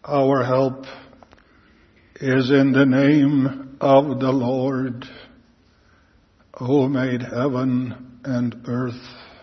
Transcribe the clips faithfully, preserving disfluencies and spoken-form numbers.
Our help is in the name of the Lord, who made heaven and earth,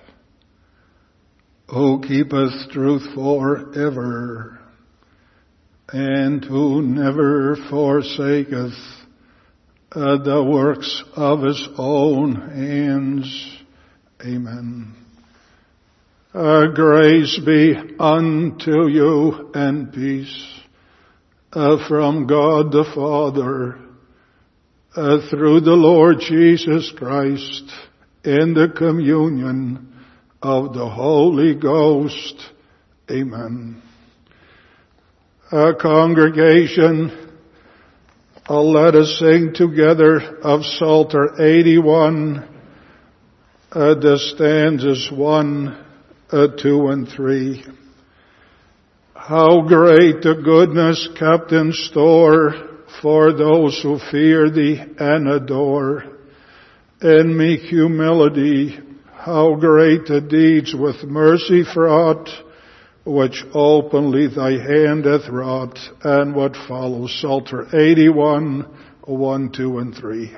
who keepeth truth forever, and who never forsaketh uh, the works of his own hands. Amen. Uh, grace be unto you and peace uh, from God the Father uh, through the Lord Jesus Christ in the communion of the Holy Ghost. Amen. Uh, congregation, uh, let us sing together of Psalter eighty-one, uh, the stanzas one, uh, two, and three. How great the goodness kept in store for those who fear thee and adore. In meek humility, how great the deeds with mercy fraught, which openly thy hand hath wrought. And what follows, Psalter eighty-one, one, two, and three.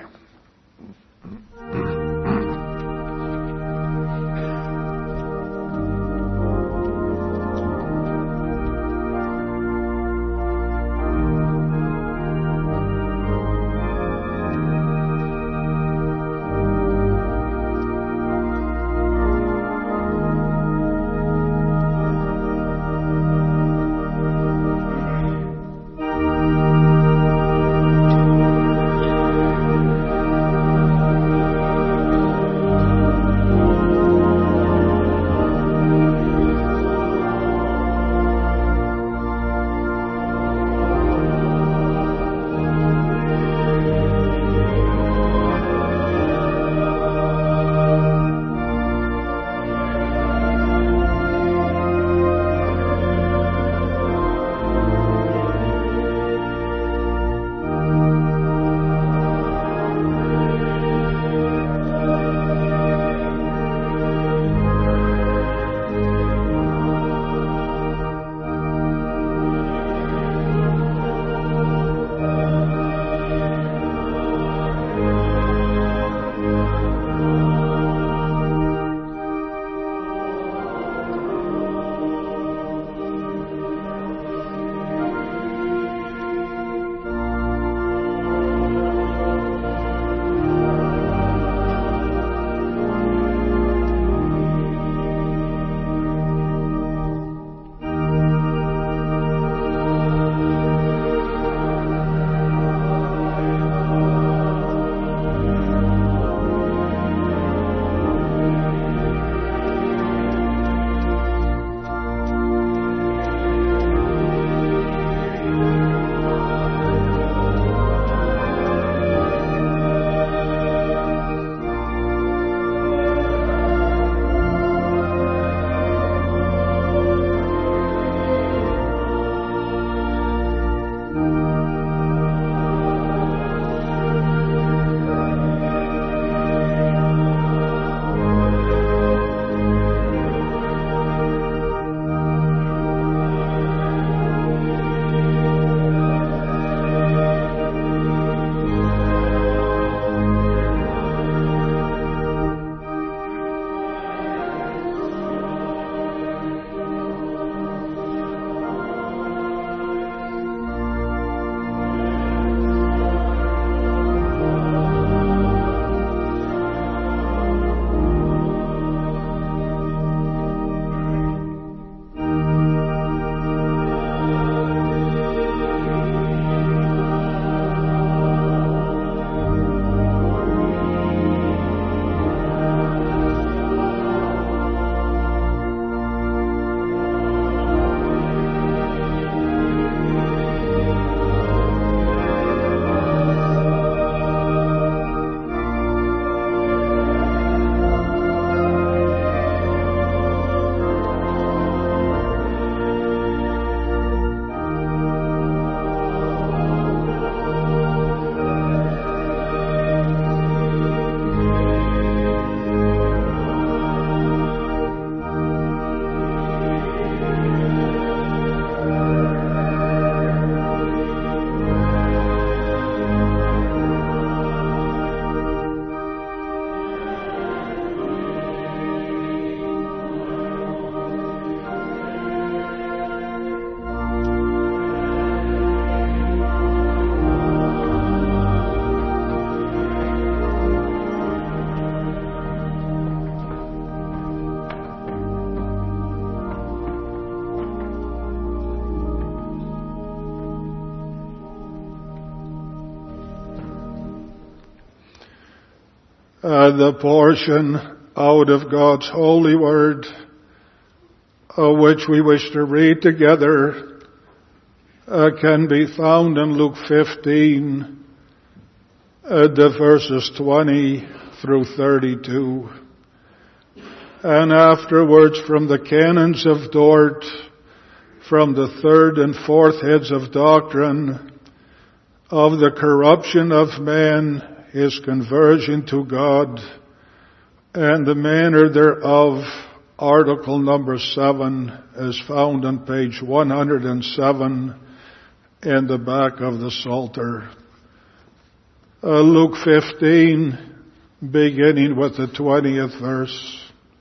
Uh, the portion out of God's holy word, uh, which we wish to read together, uh, can be found in Luke fifteen, uh, the verses twenty through thirty-two. And afterwards from the canons of Dort, from the third and fourth heads of doctrine, of the corruption of man, his conversion to God, and the manner thereof, article number seven, is found on page one hundred seven in the back of the Psalter. Uh, Luke fifteen, beginning with the twentieth verse.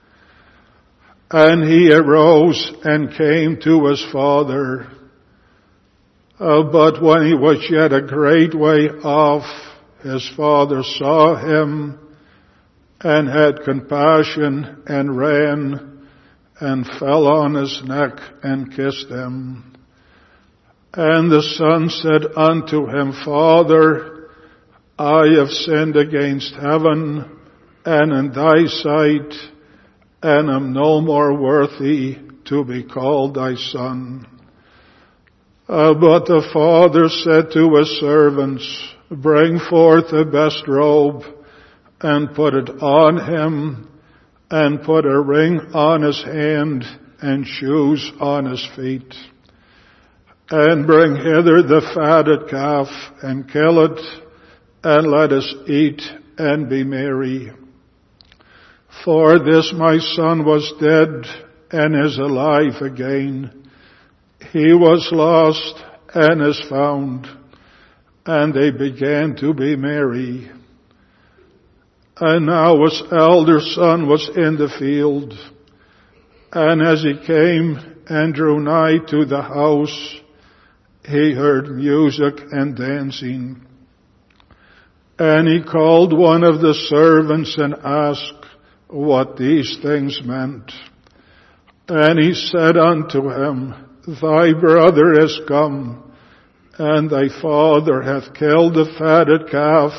And he arose and came to his father. Uh, but when he was yet a great way off, his father saw him and had compassion and ran and fell on his neck and kissed him. And the son said unto him, Father, I have sinned against heaven and in thy sight, and am no more worthy to be called thy son. Uh, but the father said to his servants, Bring forth the best robe, and put it on him, and put a ring on his hand, and shoes on his feet. And bring hither the fatted calf, and kill it, and let us eat and be merry. For this my son was dead, and is alive again. He was lost, and is found. And they began to be merry. And now his elder son was in the field. And as he came and drew nigh to the house, he heard music and dancing. And he called one of the servants and asked what these things meant. And he said unto him, Thy brother is come, and thy father hath killed the fatted calf,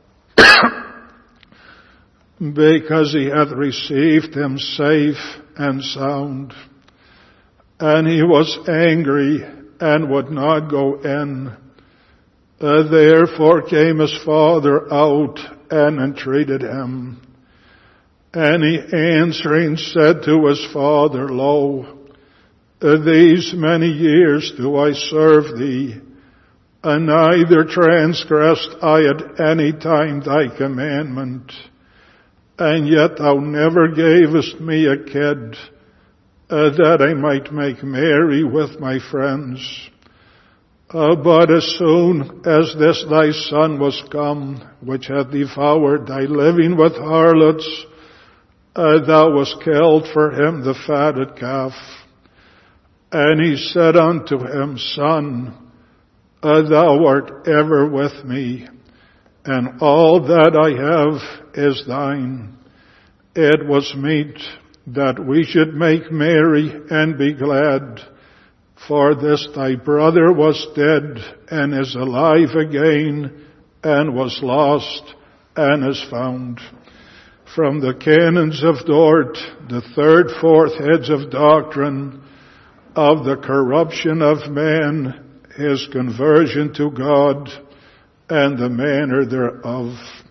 because he hath received him safe and sound. And he was angry, and would not go in. Uh, therefore came his father out, and entreated him. And he answering said to his father, Lo, uh, these many years do I serve thee, and neither transgressed I at any time thy commandment. And yet thou never gavest me a kid, uh, that I might make merry with my friends. Uh, but as soon as this thy son was come, which hath devoured thy living with harlots, uh, thou wast killed for him the fatted calf. And he said unto him, Son, Uh, thou art ever with me, and all that I have is thine. It was meet that we should make merry and be glad, for this thy brother was dead and is alive again, and was lost and is found. From the canons of Dort, the third, fourth heads of doctrine, of the corruption of man, his conversion to God, and the manner thereof.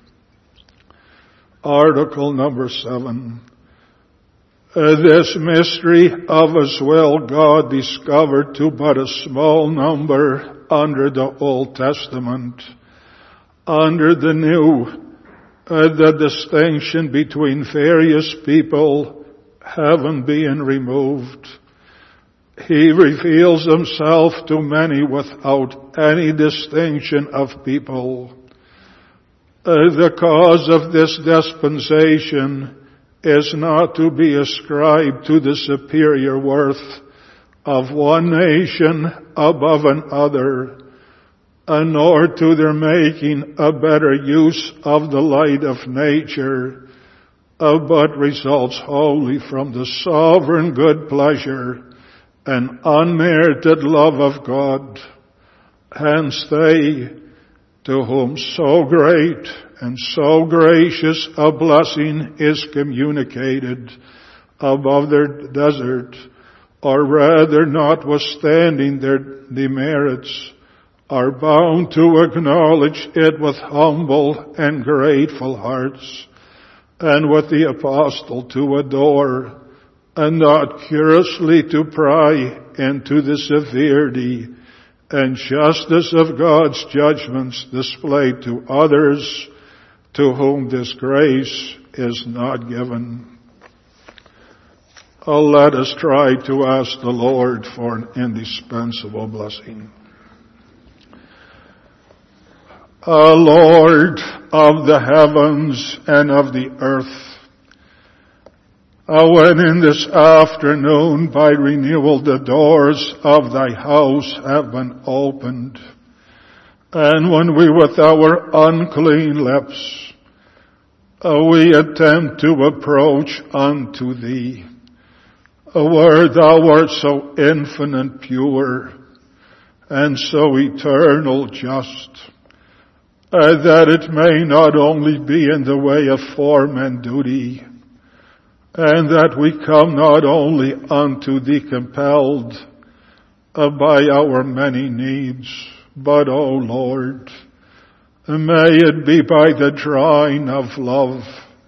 Article number seven. Uh, this mystery of his will God discovered to but a small number under the Old Testament. Under the New, uh, the distinction between various people having been removed. He reveals himself to many without any distinction of people. Uh, the cause of this dispensation is not to be ascribed to the superior worth of one nation above another, uh, nor to their making a better use of the light of nature, uh, but results wholly from the sovereign good pleasure and unmerited love of God. Hence they, to whom so great and so gracious a blessing is communicated above their desert, or rather notwithstanding their demerits, are bound to acknowledge it with humble and grateful hearts, and with the apostle to adore, and not curiously to pry into the severity and justice of God's judgments displayed to others to whom this grace is not given. Oh, let us try to ask the Lord for an indispensable blessing. O Lord of the heavens and of the earth, when in this afternoon by renewal the doors of thy house have been opened, and when we with our unclean lips we attempt to approach unto thee, where thou art so infinite pure and so eternal just, uh, that it may not only be in the way of form and duty, and that we come not only unto thee compelled uh, by our many needs, but, O Lord, may it be by the drawing of love,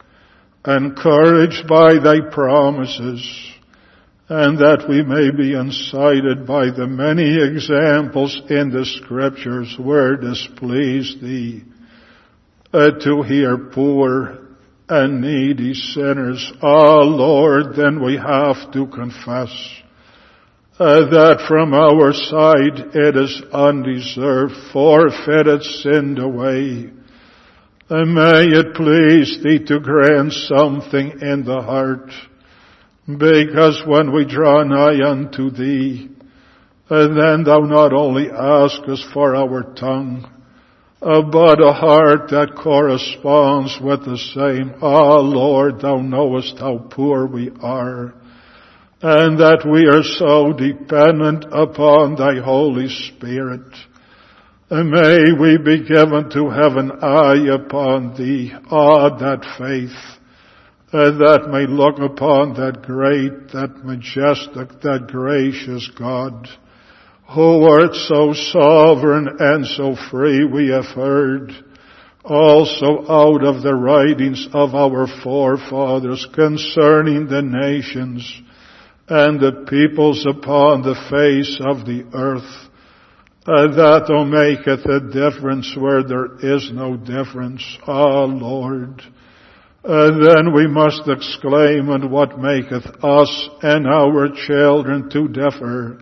encouraged by thy promises, and that we may be incited by the many examples in the Scriptures where displeased thee, uh, to hear poor and needy sinners. Ah, Lord, then we have to confess uh, that from our side it is undeserved, forfeited, sinned away. And may it please thee to grant something in the heart, because when we draw nigh unto thee, uh, then thou not only askest for our tongue, Uh, but a heart that corresponds with the same. Ah, Lord, thou knowest how poor we are, and that we are so dependent upon thy Holy Spirit. And may we be given to have an eye upon thee, ah, that faith, uh, that may look upon that great, that majestic, that gracious God, who art so sovereign and so free, we have heard also out of the writings of our forefathers concerning the nations and the peoples upon the face of the earth, uh, that thou maketh a difference where there is no difference. Ah, Lord, uh, then we must exclaim, and what maketh us and our children to differ?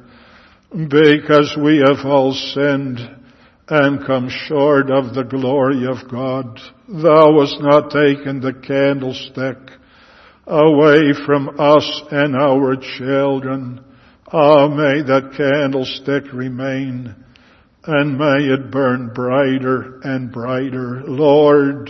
Because we have all sinned and come short of the glory of God. Thou hast not taken the candlestick away from us and our children. Ah, may that candlestick remain, and may it burn brighter and brighter. Lord,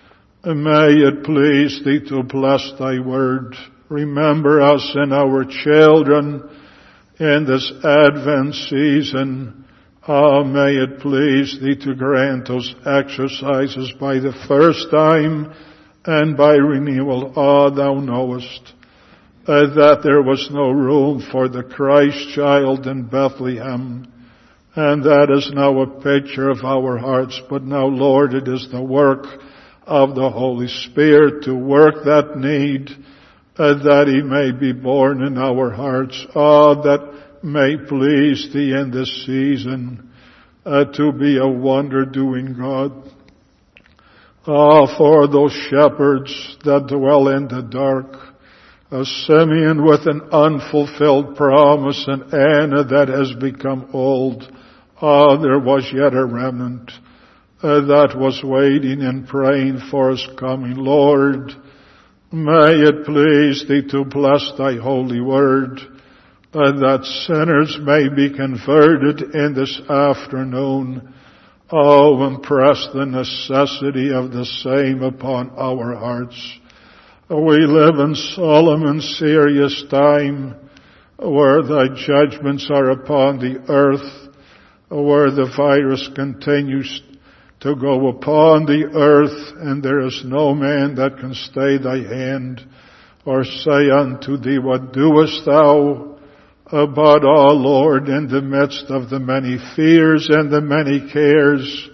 may it please thee to bless thy word. Remember us and our children in this Advent season. Ah, may it please thee to grant us exercises by the first time and by renewal. Ah, thou knowest uh, that there was no room for the Christ child in Bethlehem, and that is now a picture of our hearts. But now, Lord, it is the work of the Holy Spirit to work that need, Uh, that he may be born in our hearts. Ah, that may please thee in this season uh, to be a wonder-doing God. Ah, for those shepherds that dwell in the dark, uh, Simeon with an unfulfilled promise, and Anna that has become old. Ah, there was yet a remnant uh, that was waiting and praying for his coming. Lord, may it please thee to bless thy holy word, and that sinners may be converted in this afternoon. Oh, impress the necessity of the same upon our hearts. We live in solemn and serious time, where thy judgments are upon the earth, where the virus continues to go upon the earth, and there is no man that can stay thy hand, or say unto thee, what doest thou? But, O Lord, in the midst of the many fears and the many cares,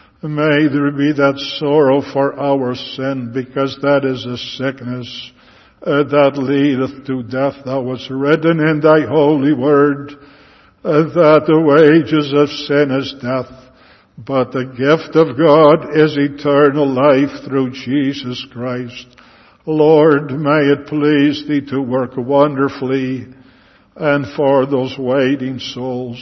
may there be that sorrow for our sin, because that is a sickness uh, that leadeth to death. Thou was written in thy holy word uh, that the wages of sin is death, but the gift of God is eternal life through Jesus Christ. Lord, may it please thee to work wonderfully, and for those waiting souls,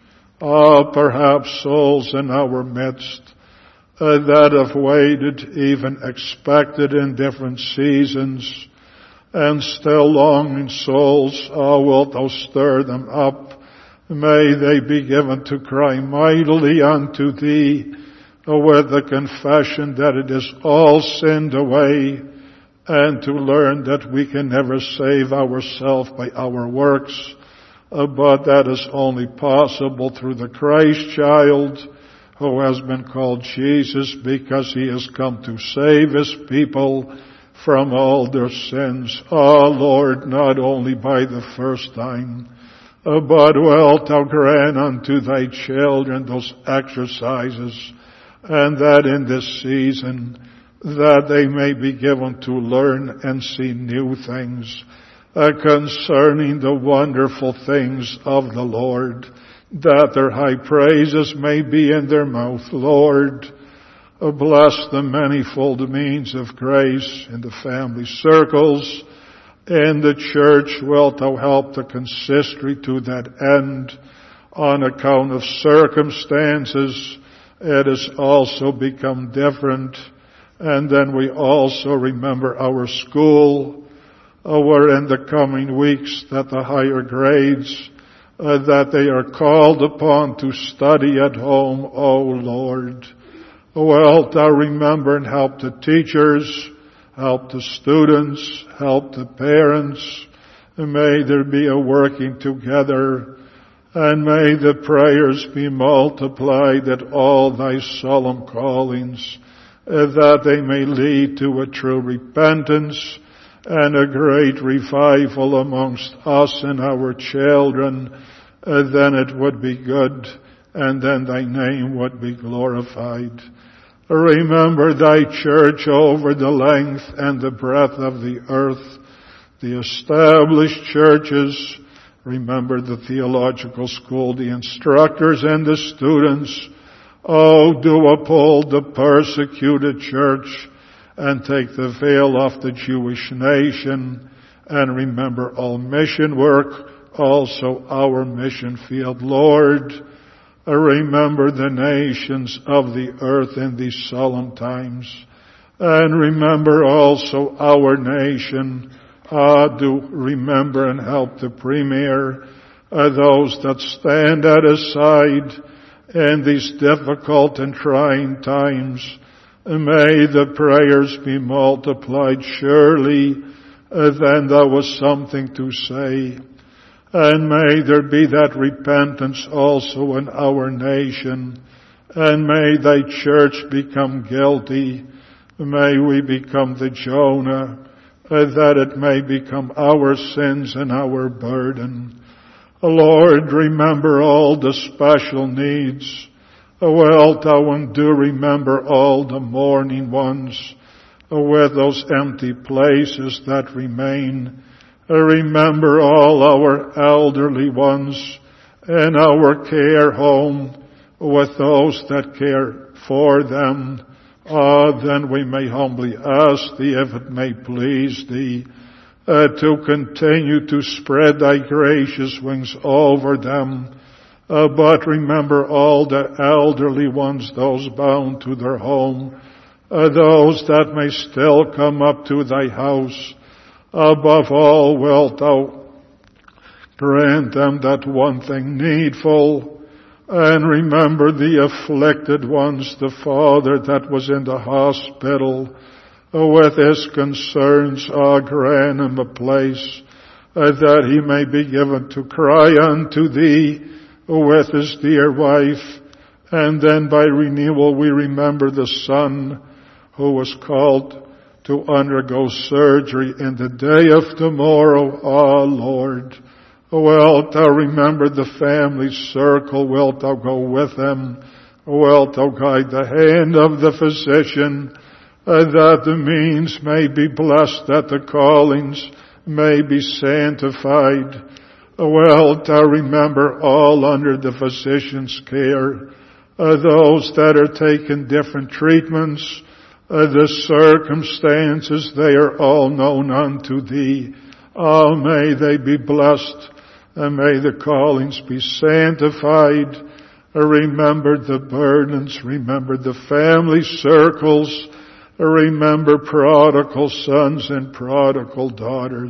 ah, perhaps souls in our midst uh, that have waited, even expected in different seasons, and still longing souls, ah, wilt thou stir them up? May they be given to cry mightily unto thee uh, with the confession that it is all sinned away, and to learn that we can never save ourselves by our works, uh, but that is only possible through the Christ child who has been called Jesus, because he has come to save his people from all their sins. Ah, Lord, not only by the first time, uh, but wilt thou grant unto thy children those exercises, and that in this season that they may be given to learn and see new things uh, concerning the wonderful things of the Lord, that their high praises may be in their mouth. Lord, uh, bless the manifold means of grace in the family circles, in the church. Wilt thou help the consistory to that end? On account of circumstances, it has also become different. And then we also remember our school, uh, where in the coming weeks that the higher grades, uh, that they are called upon to study at home. O Lord, wilt thou remember and help the teachers, help the students, help the parents. And may there be a working together, and may the prayers be multiplied at all thy solemn callings, Uh, that they may lead to a true repentance and a great revival amongst us and our children. Uh, then it would be good, and then thy name would be glorified. Remember thy church over the length and the breadth of the earth, the established churches. Remember the theological school, the instructors and the students. Oh, do uphold the persecuted church and take the veil off the Jewish nation, and remember all mission work, also our mission field. Lord, remember the nations of the earth in these solemn times, and remember also our nation. Ah, do remember and help the Premier, uh, those that stand at his side in these difficult and trying times. May the prayers be multiplied. Surely uh, then there was something to say. And may there be that repentance also in our nation. And may thy church become guilty. May we become the Jonah, uh, that it may become our sins and our burden. Lord, remember all the special needs. Wilt thou and do remember all the mourning ones, with those empty places that remain. Remember all our elderly ones in our care home, with those that care for them. Ah, then we may humbly ask thee, if it may please thee, Uh, to continue to spread thy gracious wings over them. Uh, but remember all the elderly ones, those bound to their home, uh, those that may still come up to thy house. Above all, wilt thou grant them that one thing needful, and remember the afflicted ones, the father that was in the hospital, with his concerns. Ah, grant him a place uh, that he may be given to cry unto thee with his dear wife, And then by renewal we remember the Son who was called to undergo surgery in the day of tomorrow. Ah, Lord, wilt thou remember the family circle? Wilt thou go with them? Wilt thou guide the hand of the physician, uh, that the means may be blessed, that the callings may be sanctified? Wilt thou remember all under the physician's care, uh, those that are taking different treatments, uh, the circumstances, they are all known unto thee. Oh, may they be blessed, and may the callings be sanctified. Remember the burdens, remember the family circles, remember prodigal sons and prodigal daughters.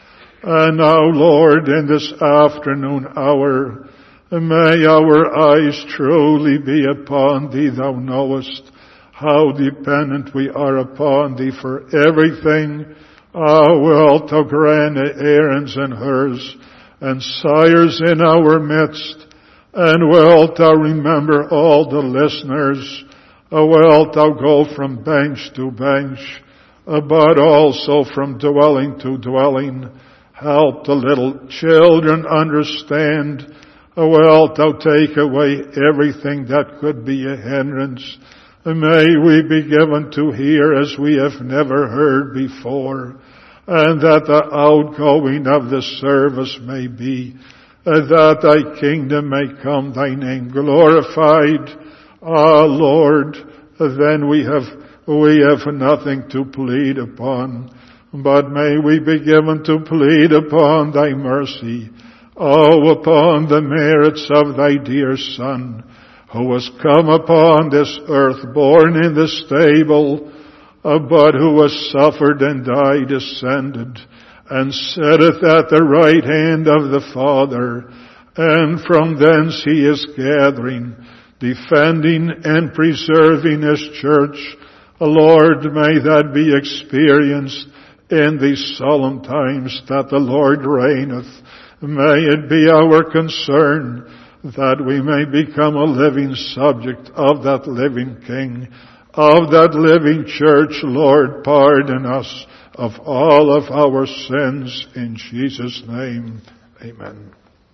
And now, Lord, in this afternoon hour, may our eyes truly be upon thee. Thou knowest how dependent we are upon thee for everything. Ah, wilt thou grant Aaron's and hers and sires in our midst? And wilt thou remember all the listeners? Uh, wilt thou go from bench to bench, uh, but also from dwelling to dwelling? Help the little children understand. Uh, wilt thou take away everything that could be a hindrance? Uh, may we be given to hear as we have never heard before, and that the outgoing of the service may be Uh, that thy kingdom may come, thy name glorified. Ah, Lord, then we have, we have nothing to plead upon, but may we be given to plead upon thy mercy. Oh, upon the merits of thy dear Son, who has come upon this earth, born in the stable, uh, but who has suffered and died, ascended, and sitteth at the right hand of the Father, and from thence he is gathering, defending and preserving his church. Lord, may that be experienced in these solemn times that the Lord reigneth. May it be our concern that we may become a living subject of that living King, of that living church. Lord, pardon us of all of our sins, in Jesus' name. Amen.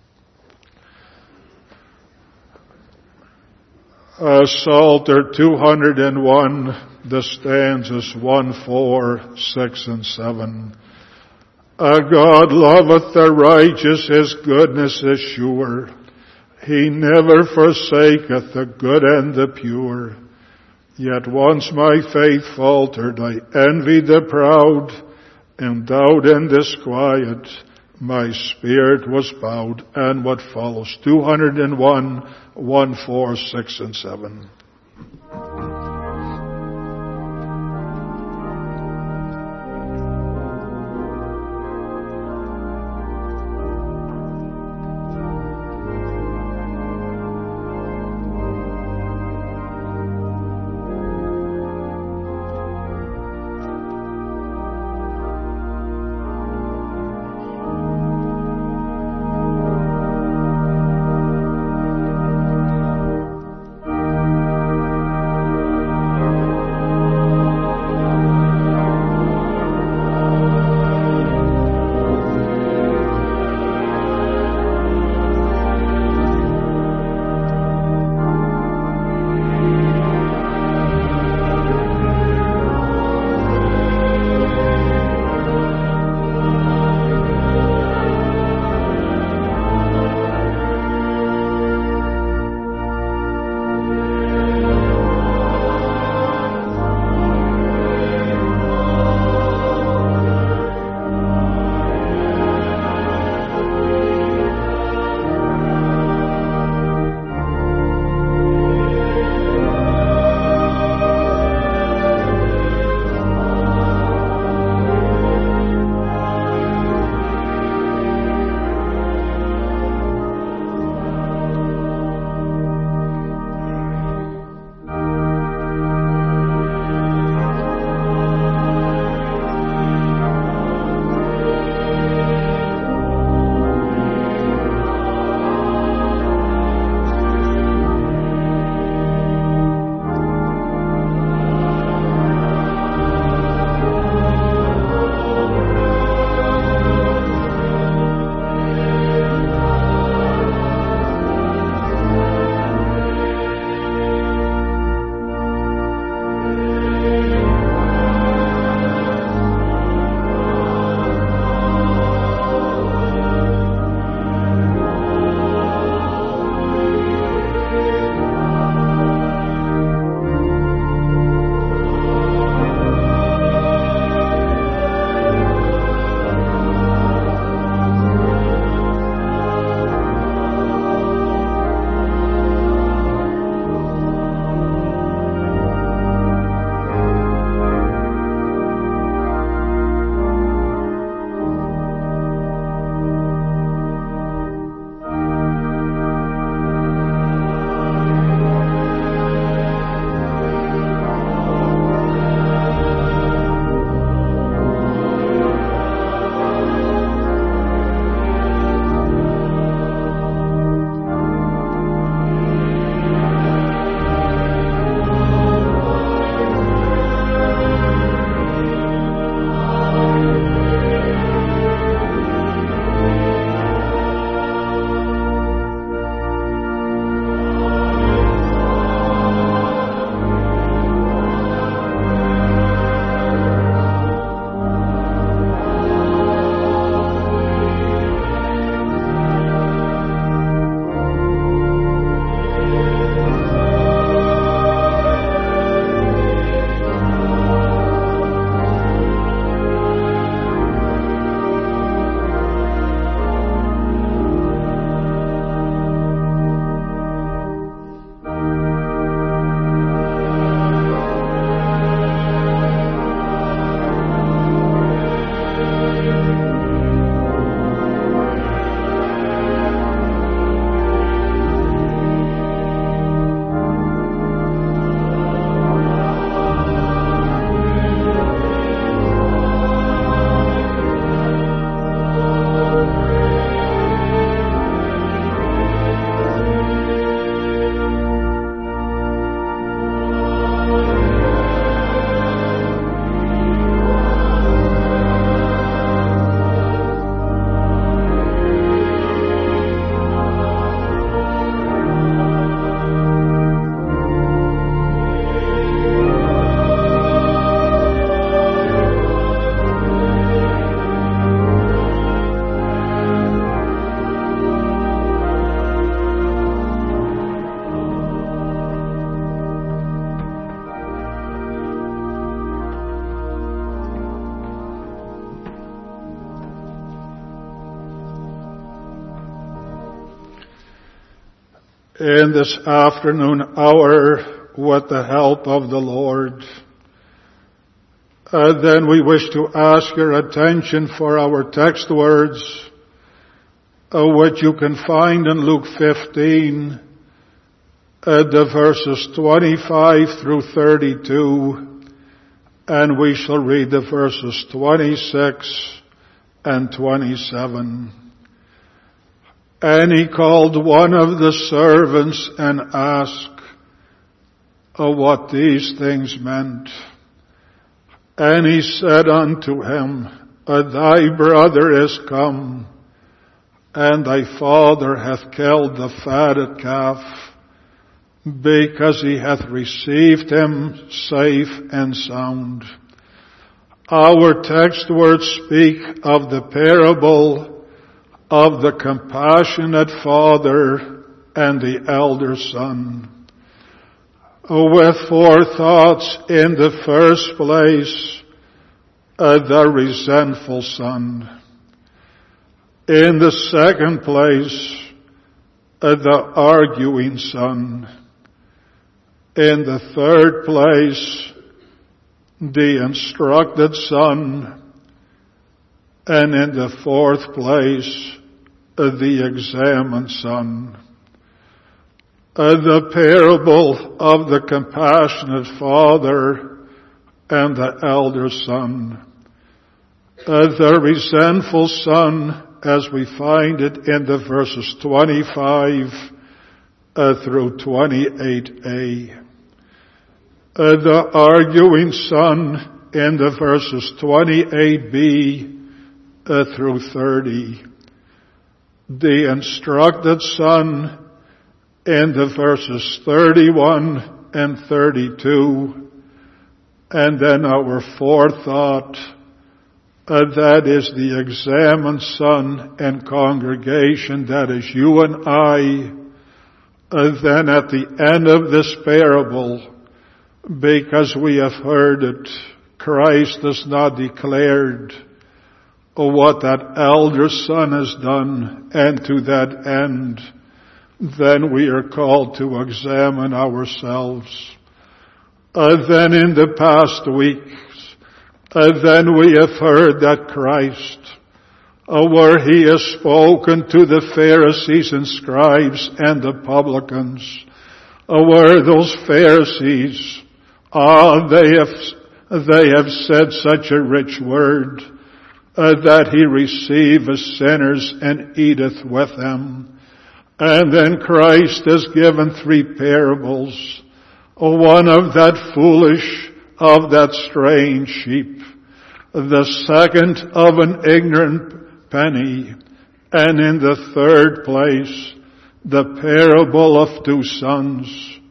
Uh, Psalter two hundred one, the stanzas one, four, six, and seven. Uh, God loveth the righteous, his goodness is sure. He never forsaketh the good and the pure. Yet once my faith faltered, I envied the proud, and doubt and disquiet, my spirit was bowed. And what follows? two hundred one, one, four, six, and seven. in this afternoon hour with the help of the Lord. Uh, then we wish to ask your attention for our text words, uh, which you can find in Luke fifteen, uh, the verses twenty-five through thirty-two, and we shall read the verses twenty-six and twenty-seven. And he called one of the servants and asked uh, what these things meant. And he said unto him, Thy brother is come, and thy father hath killed the fatted calf, because he hath received him safe and sound. Our text words speak of the parable of the compassionate father and the elder son. With four thoughts: in the first place, uh, the resentful son. In the second place, uh, the arguing son. In the third place, the instructed son. And in the fourth place, uh, the examined son. Uh, the parable of the compassionate father and the elder son. Uh, the resentful son, as we find it in the verses twenty-five uh, through twenty-eight a. Uh, the arguing son in the verses twenty-eight b uh, through thirty. The instructed son in the verses thirty-one and thirty-two, and then our fourth thought, uh, that is the examined son and congregation, that is you and I. Uh, then at the end of this parable, because we have heard it, Christ has not declared what that elder son has done, and to that end, then we are called to examine ourselves. Uh, then in the past weeks, uh, then we have heard that Christ, uh, where he has spoken to the Pharisees and scribes and the publicans, uh, where those Pharisees, ah, uh, they have, they have said such a rich word, uh, that he receiveth sinners and eateth with them. And then Christ has given three parables. One of that foolish, of that strange sheep. The second of an ignorant penny. And in the third place, the parable of two sons.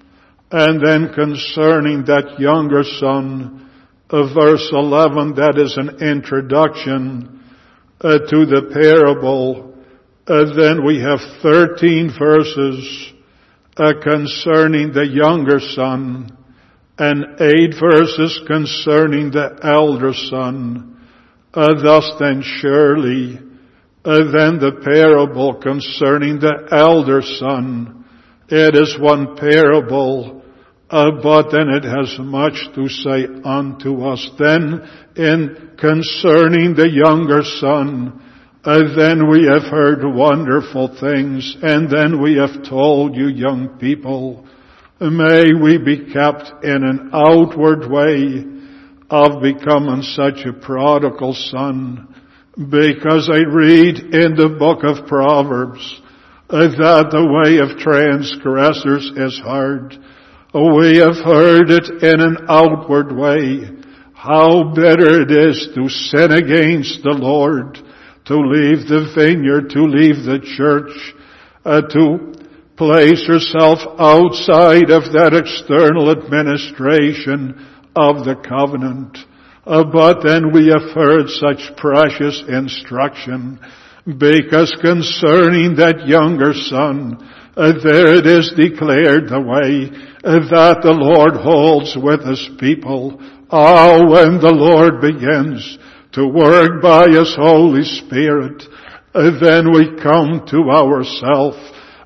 And then concerning that younger son, uh, verse eleven, that is an introduction uh, to the parable. Uh, then we have thirteen verses uh, concerning the younger son, and eight verses concerning the elder son. Uh, thus then surely, uh, then the parable concerning the elder son, it is one parable, uh, but then it has much to say unto us. Then in concerning the younger son, Uh, then we have heard wonderful things, and then we have told you, young people, may we be kept in an outward way of becoming such a prodigal son, because I read in the book of Proverbs uh, that the way of transgressors is hard. We have heard it in an outward way, how bitter it is to sin against the Lord, to leave the vineyard, to leave the church, uh, to place herself outside of that external administration of the covenant. Uh, but then we have heard such precious instruction, because concerning that younger son, uh, there it is declared the way uh, that the Lord holds with his people. Ah, oh, when the Lord begins to work by his Holy Spirit, uh, then we come to ourselves,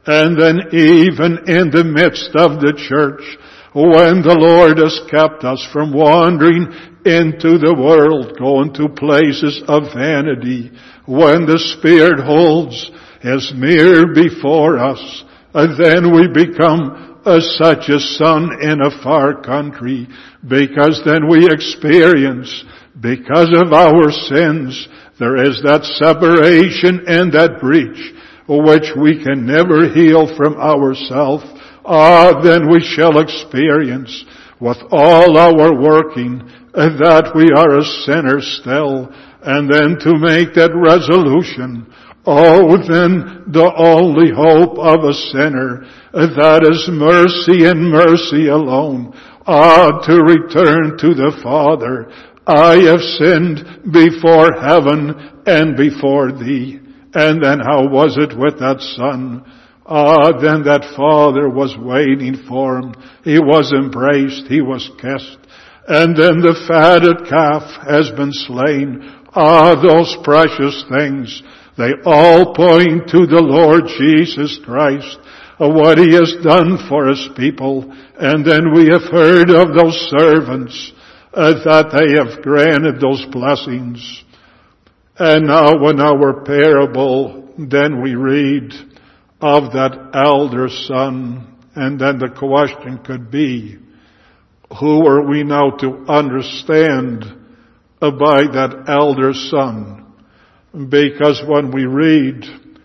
And then even in the midst of the church, when the Lord has kept us from wandering into the world, going to places of vanity, when the Spirit holds His mirror before us, and then we become as such a son in a far country, because then we experience, because of our sins, there is that separation and that breach, which we can never heal from ourselves. Ah, then we shall experience with all our working that we are a sinner still, and then to make that resolution. Oh, then the only hope of a sinner, that is mercy and mercy alone. Ah, to return to the Father. I have sinned before heaven and before thee. And then how was it with that son? Ah, then that father was waiting for him. He was embraced. He was kissed. And then the fatted calf has been slain. Ah, those precious things. They all point to the Lord Jesus Christ, what He has done for His people. And then we have heard of those servants, uh, that they have granted those blessings. And now in our parable, then we read of that elder son, and then the question could be, who are we now to understand by that elder son? Because when we read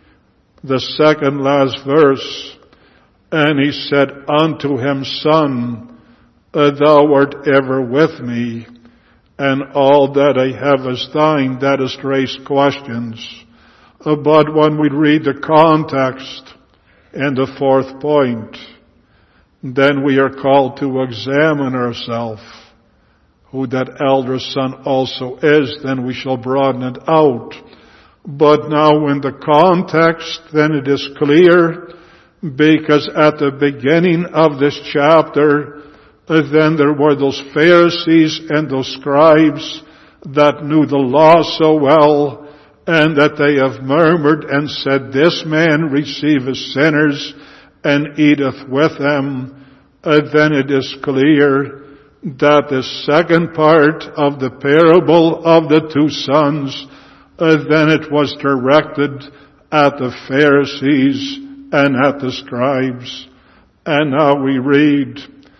the second last verse, and he said unto him, Son, thou art ever with me, and all that I have is thine. That is raised questions. But when we read the context and the fourth point, then we are called to examine ourselves, who that elder son also is. Then we shall broaden it out. But now in the context, then it is clear, because at the beginning of this chapter, then there were those Pharisees and those scribes that knew the law so well, and that they have murmured and said, This man receiveth sinners and eateth with them. And then it is clear that the second part of the parable of the two sons, uh, then it was directed at the Pharisees and at the scribes. And now we read,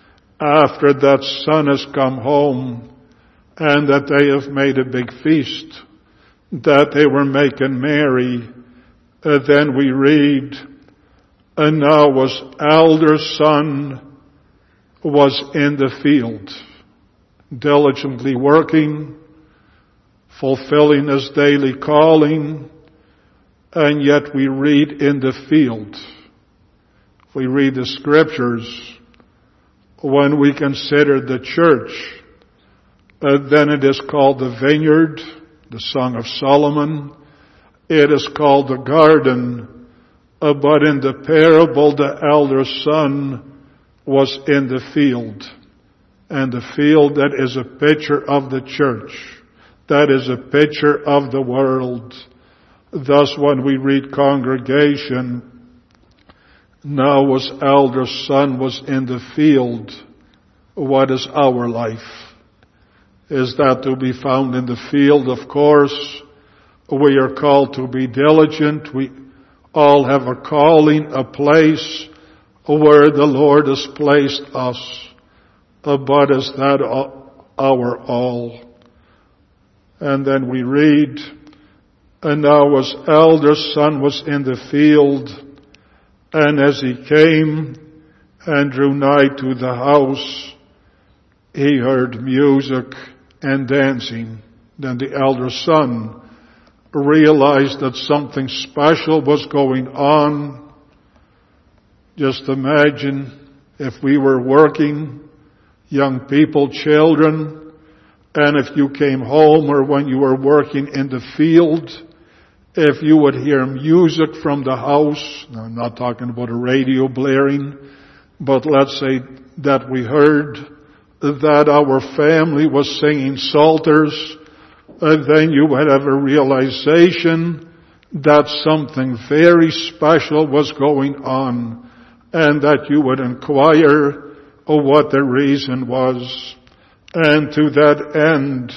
after that son has come home, and that they have made a big feast, that they were making merry, uh, then we read, and now was elder son was in the field, diligently working, fulfilling his daily calling, and yet we read in the field. If we read the scriptures, when we consider the church, uh, then it is called the vineyard, the Song of Solomon. It is called the garden, uh, but in the parable the elder son was in the field. And the field, that is a picture of the church. That is a picture of the world. Thus when we read congregation, now was elder son was in the field. What is our life? Is that to be found in the field? Of course, we are called to be diligent. We all have a calling, a place where the Lord has placed us. But is that our all? And then we read, and now his elder son was in the field, and as he came and drew nigh to the house, he heard music and dancing. Then the elder son realized that something special was going on. Just imagine if we were working, young people, children, and if you came home or when you were working in the field, if you would hear music from the house, now I'm not talking about a radio blaring, but let's say that we heard that our family was singing psalters, and then you would have a realization that something very special was going on, and that you would inquire what the reason was. And to that end,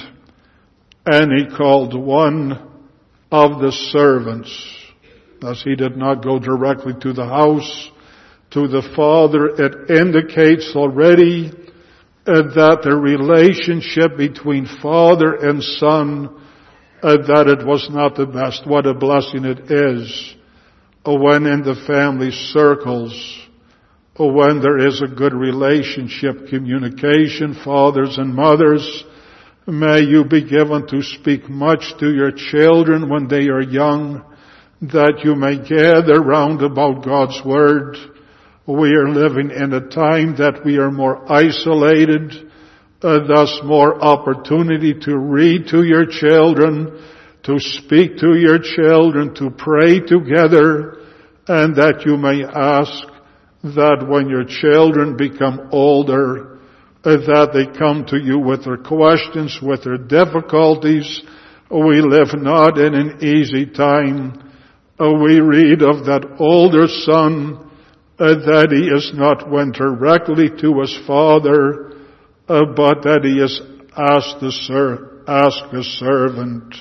and he called one of the servants. Thus he did not go directly to the house, to the father. It indicates already uh, that the relationship between father and son, uh, that it was not the best. What a blessing it is uh, when in the family circles, uh, when there is a good relationship, communication, fathers and mothers. May you be given to speak much to your children when they are young, that you may gather round about God's Word. We are living in a time that we are more isolated, uh, thus more opportunity to read to your children, to speak to your children, to pray together, and that you may ask that when your children become older, uh, that they come to you with their questions, with their difficulties. We live not in an easy time. Uh, we read of that older son, uh, that he is not went directly to his father, uh, but that he is asked the ser- asked a servant.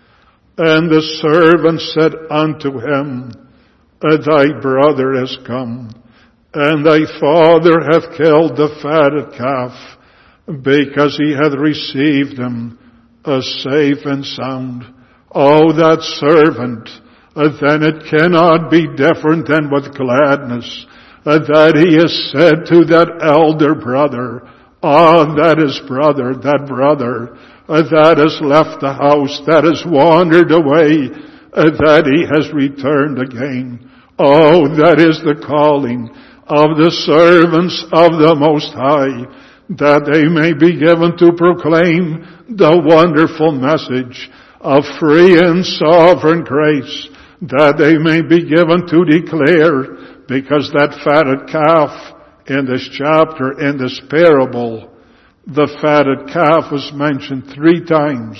And the servant said unto him, uh, Thy brother is come, and thy father hath killed the fatted calf, because he hath received him uh, safe and sound. Oh, that servant! Uh, then it cannot be different than with gladness uh, that he has said to that elder brother, ah, that is brother, that brother, uh, that has left the house, that has wandered away, uh, that he has returned again. Oh, that is the calling of the servants of the Most High, that they may be given to proclaim the wonderful message of free and sovereign grace, that they may be given to declare, because that fatted calf in this chapter, in this parable, the fatted calf was mentioned three times.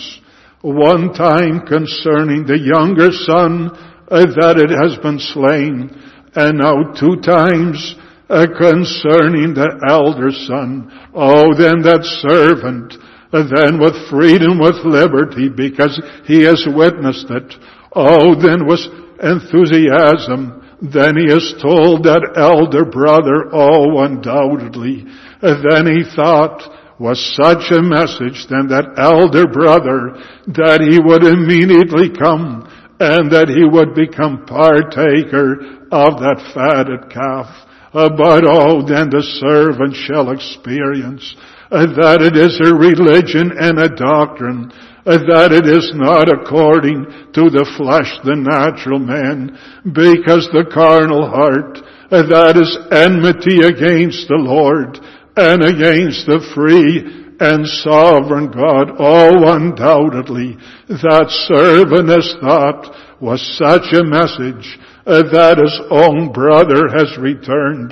One time concerning the younger son, uh, that it has been slain, and now two times uh, concerning the elder son. Oh, then that servant, uh, then with freedom, with liberty, because he has witnessed it. Oh, then was enthusiasm. Then he is told that elder brother, oh, undoubtedly. And then he thought, was such a message, then that elder brother, that he would immediately come, and that he would become partaker of that fatted calf. Uh, but oh, then the servant shall experience uh, that it is a religion and a doctrine, uh, that it is not according to the flesh, the natural man, because the carnal heart, uh, that is enmity against the Lord and against the free and sovereign God. Oh, undoubtedly, that servant has thought was such a message uh, that his own brother has returned,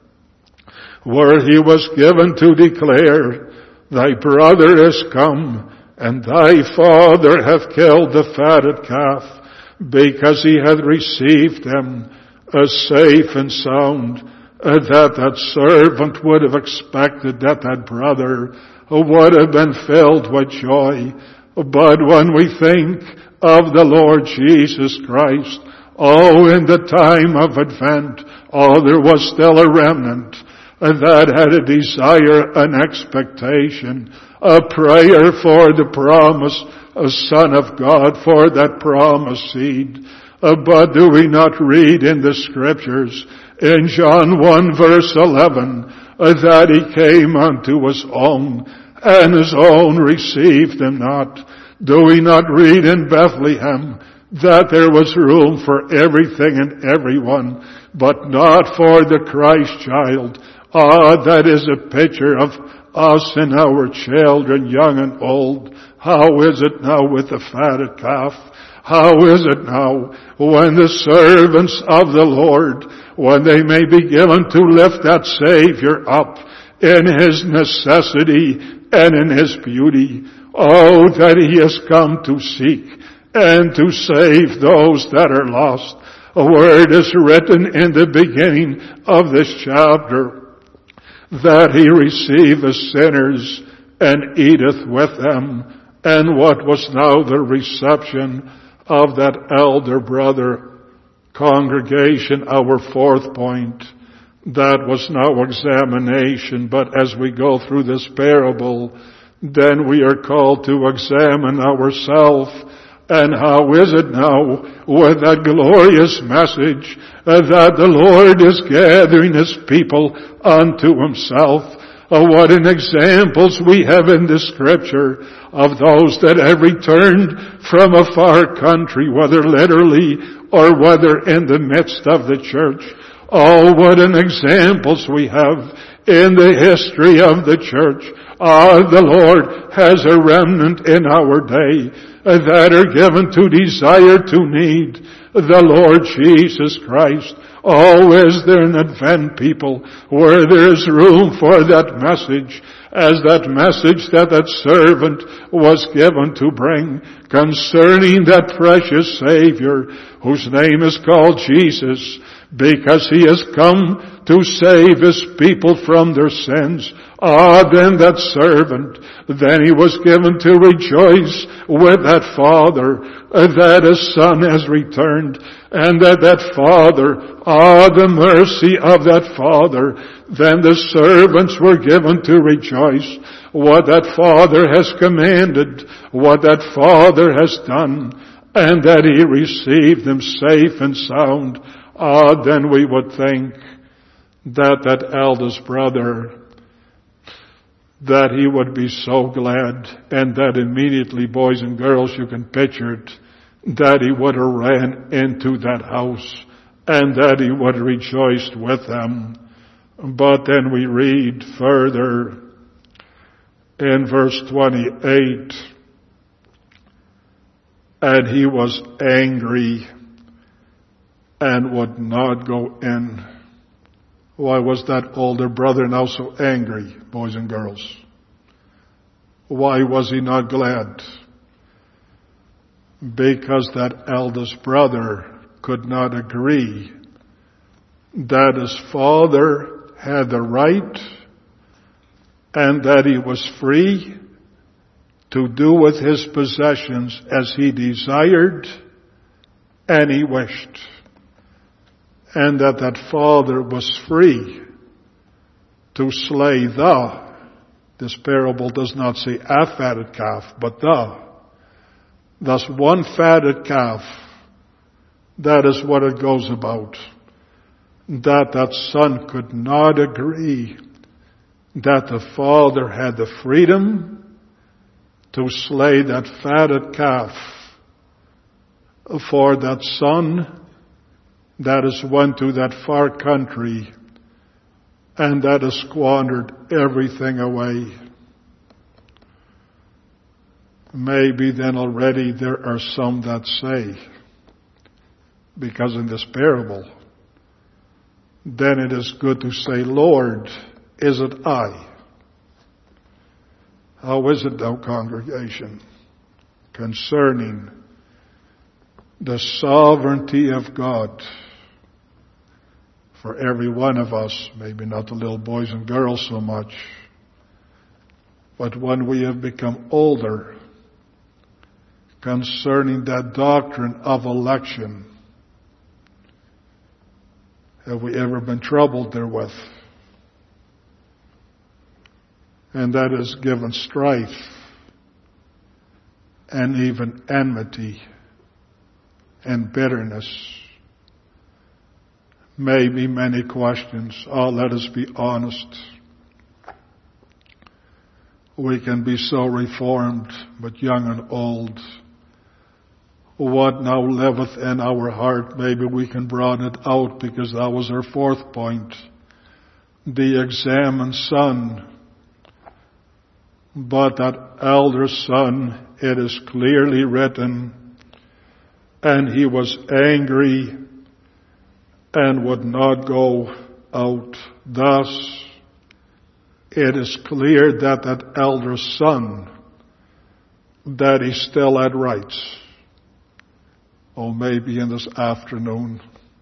where he was given to declare, Thy brother is come, and thy father hath killed the fatted calf, because he hath received him uh, safe and sound. Uh, that that servant would have expected that that brother uh, would have been filled with joy. But when we think of the Lord Jesus Christ, oh, in the time of Advent, oh, there was still a remnant uh, that had a desire, an expectation, a prayer for the promise, a Son of God, for that promised seed. Uh, but do we not read in the Scriptures, in John one verse eleven, uh, that he came unto his own, and his own received him not? Do we not read in Bethlehem that there was room for everything and everyone, but not for the Christ child? Ah, that is a picture of us and our children, young and old. How is it now with the fatted calf? How is it now when the servants of the Lord, when they may be given to lift that Savior up in His necessity and in His beauty? Oh, that He has come to seek and to save those that are lost. A word is written in the beginning of this chapter, that he receiveth sinners and eateth with them. And what was now the reception of that elder brother congregation, our fourth point? That was now examination. But as we go through this parable, then we are called to examine ourselves. And how is it now with that glorious message uh, that the Lord is gathering His people unto Himself? Uh, what an examples we have in the Scripture of those that have returned from a far country, whether literally or whether in the midst of the church. Oh, what an examples we have in the history of the church. Ah, the Lord has a remnant in our day that are given to desire to need the Lord Jesus Christ. Oh, is there an Advent people where there is room for that message, as that message that that servant was given to bring concerning that precious Savior whose name is called Jesus, because He has come to save His people from their sins. Ah, then that servant, then he was given to rejoice with that father, that his son has returned, and that that father, ah, the mercy of that father, then the servants were given to rejoice. What that father has commanded, what that father has done, and that he received them safe and sound. Ah, then we would think that that eldest brother, that he would be so glad, and that immediately, boys and girls, you can picture it, that he would have ran into that house, and that he would have rejoiced with them. But then we read further in verse twenty-eight, and he was angry and would not go in. Why was that older brother now so angry, boys and girls? Why was he not glad? Because that eldest brother could not agree that his father had the right and that he was free to do with his possessions as he desired and he wished. And that that father was free to slay the, this parable does not say a fatted calf, but the, thus one fatted calf. That is what it goes about. That that son could not agree that the father had the freedom to slay that fatted calf for that son that has went to that far country and that has squandered everything away. Maybe then already there are some that say, because in this parable, then it is good to say, Lord, is it I? How is it, thou congregation, concerning the sovereignty of God for every one of us, maybe not the little boys and girls so much, but when we have become older, concerning that doctrine of election, have we ever been troubled therewith? And that has given strife and even enmity and bitterness. Maybe many questions. Oh, let us be honest. We can be so reformed, but young and old. What now liveth in our heart, maybe we can broaden it out, because that was our fourth point. The examined son. But that elder son, it is clearly written, and he was angry and would not go out. Thus, it is clear that that elder son, that he still had rights. or maybe in this afternoon,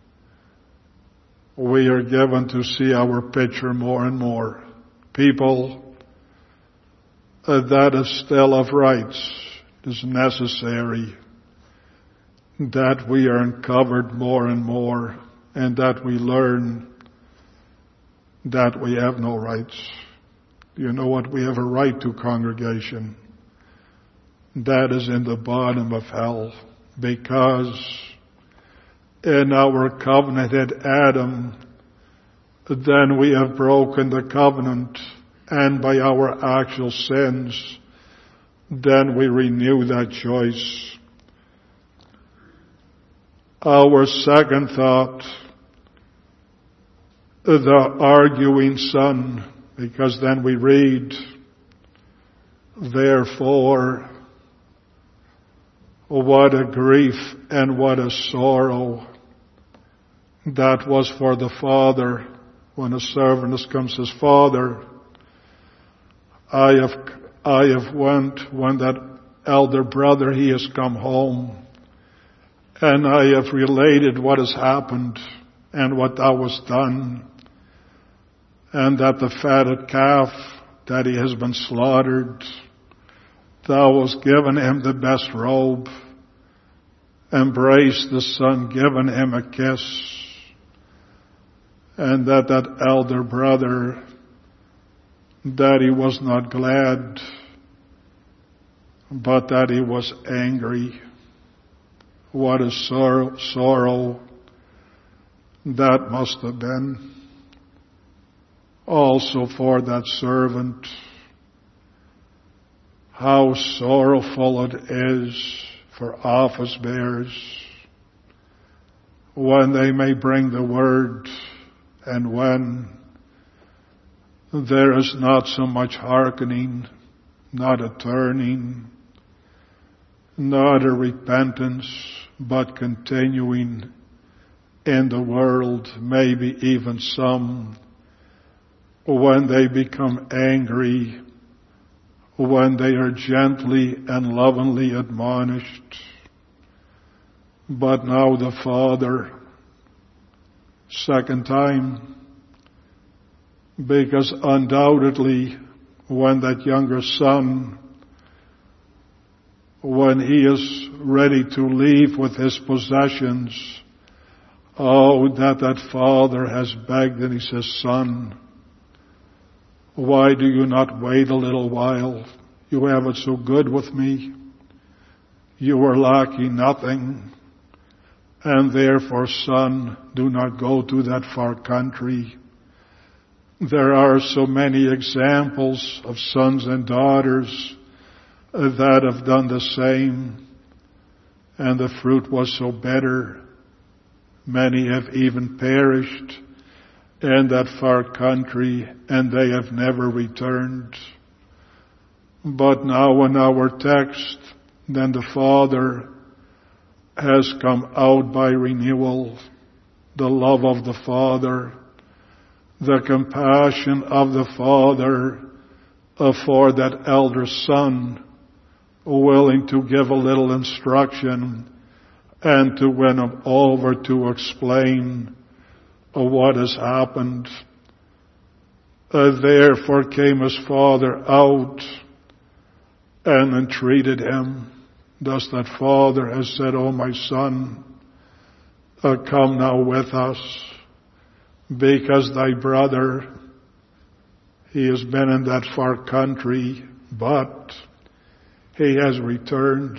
we are given to see our picture more and more. People uh, that is still of rights is necessary, that we are uncovered more and more, and that we learn that we have no rights. You know what? We have a right to congregation. That is in the bottom of hell, because in our covenanted Adam, then we have broken the covenant, and by our actual sins, then we renew that choice. Our second thought, the arguing son, because then we read, therefore, what a grief and what a sorrow that was for the father when a servant comes, says, Father, I have, I have went when that elder brother, he has come home, and I have related what has happened and what thou hast done, and that the fatted calf that he has been slaughtered, thou hast given him the best robe, embraced the son, given him a kiss, and that that elder brother, that he was not glad, but that he was angry. What a sorrow, sorrow that must have been. Also for that servant, how sorrowful it is for office bearers when they may bring the word, and when there is not so much hearkening, not a turning, not a repentance, but continuing in the world, maybe even some, when they become angry, when they are gently and lovingly admonished. But now the father, second time, because undoubtedly when that younger son, when he is ready to leave with his possessions, oh, that that father has begged, and he says, Son, why do you not wait a little while? You have it so good with me. You are lacking nothing. And therefore, son, do not go to that far country. There are so many examples of sons and daughters that have done the same, and the fruit was so bitter. Many have even perished in that far country, and they have never returned. But now in our text, then the Father has come out by renewal, the love of the Father, the compassion of the Father for that elder son, willing to give a little instruction and to win him over to explain what has happened. Uh, therefore came his father out and entreated him. Thus that father has said, Oh, my son, uh, come now with us, because thy brother, he has been in that far country, but he has returned.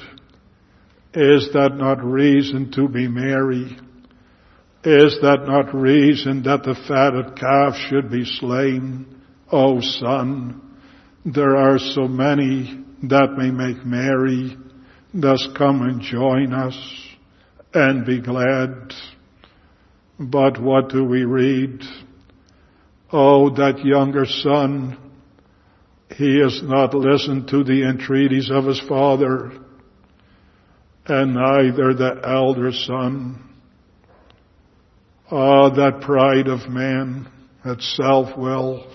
Is that not reason to be merry? Is that not reason that the fatted calf should be slain? O son, there are so many that may make merry. Thus come and join us and be glad. But what do we read? Oh, that younger son, he has not listened to the entreaties of his father, and neither the elder son. Ah, that pride of man, that self-will.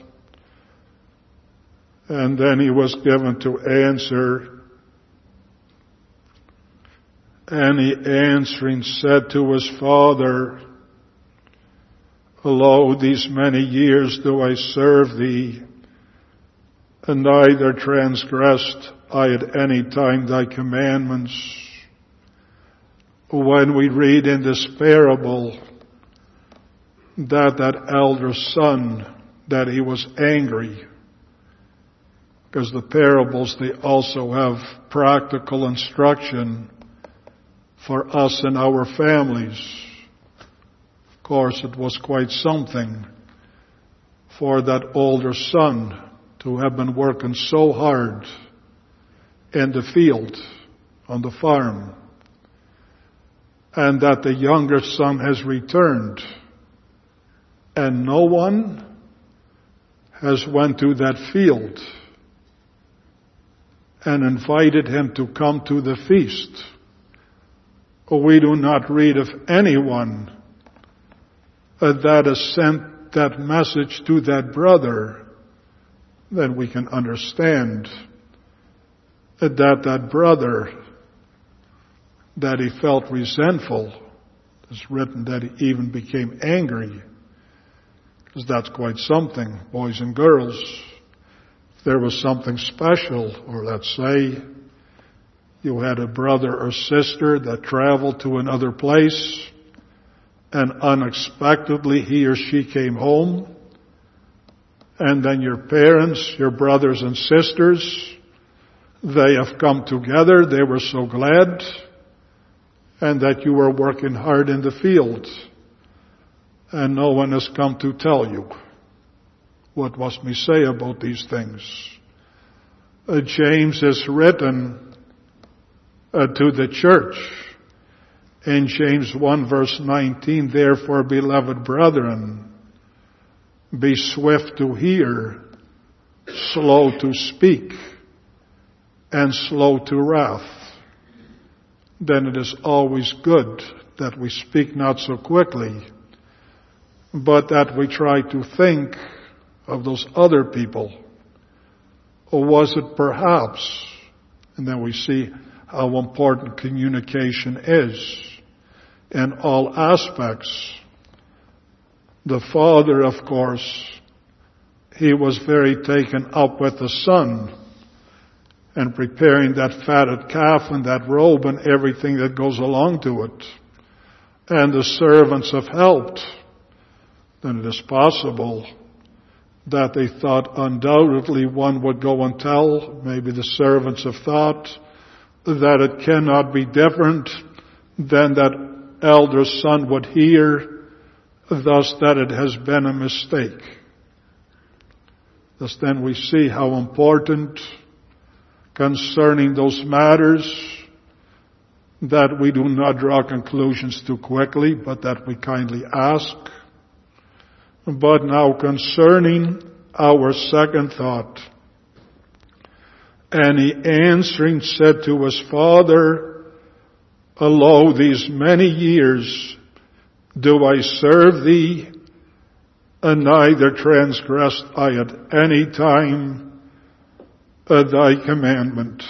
And then he was given to answer, And he answering said to his father, Lo, these many years do I serve thee, and neither transgressed I at any time thy commandments. When we read in this parable that that elder son, that he was angry, because the parables, they also have practical instruction for us and our families. Of course, it was quite something for that older son to have been working so hard in the field, on the farm, and that the younger son has returned, and no one has went to that field and invited him to come to the feast. We do not read of anyone that has sent that message to that brother. Then we can understand that that brother, that he felt resentful. It's written that he even became angry, because that's quite something, boys and girls. If there was something special, or let's say you had a brother or sister that traveled to another place, and unexpectedly he or she came home, and then your parents, your brothers and sisters, they have come together, they were so glad, and that you were working hard in the field, and no one has come to tell you. What must we say about these things? Uh, James has written uh, to the church in James one verse nineteen, Therefore, beloved brethren, be swift to hear, slow to speak, and slow to wrath. Then it is always good that we speak not so quickly, but that we try to think of those other people. Or was it perhaps, and then we see how important communication is in all aspects. The father, of course, he was very taken up with the son and preparing that fatted calf and that robe and everything that goes along to it. And the servants have helped. Then it is possible that they thought undoubtedly one would go and tell. Maybe the servants have thought that it cannot be different than that elder son would hear, thus that it has been a mistake. Thus then we see how important concerning those matters that we do not draw conclusions too quickly, but that we kindly ask. But now concerning our second thought, and he answering said to his father, Lo, these many years do I serve thee, and neither transgressed I at any time uh, thy commandment.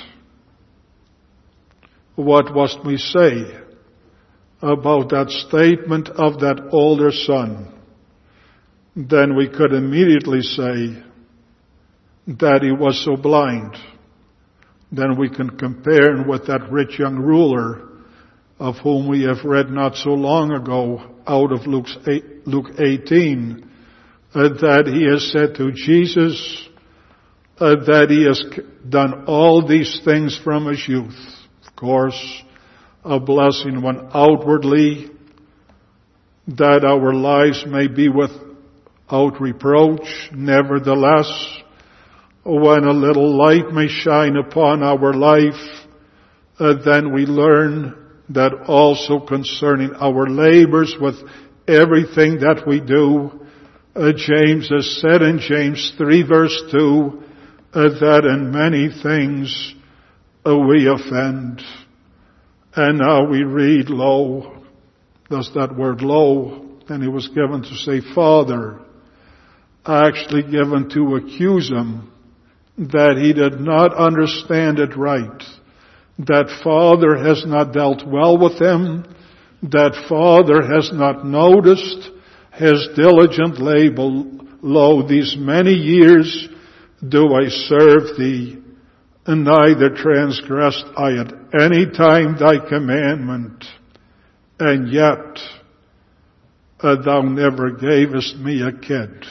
What must we say about that statement of that older son? Then we could immediately say that he was so blind. Then we can compare with that rich young ruler of whom we have read not so long ago out of Luke's eight, Luke eighteen, uh, that he has said to Jesus uh, that he has done all these things from his youth. Of course, a blessing when outwardly that our lives may be without reproach. Nevertheless, when a little light may shine upon our life, uh, then we learn that also concerning our labors with everything that we do, uh, James has said in James three verse two, uh, that in many things uh, we offend. And now we read, lo, thus that word lo, and he was given to say Father, actually given to accuse him that he did not understand it right, That father has not dealt well with him. That father has not noticed his diligent labor. Lo, these many years do I serve thee, and neither transgressed I at any time thy commandment. And yet uh, thou never gavest me a kid.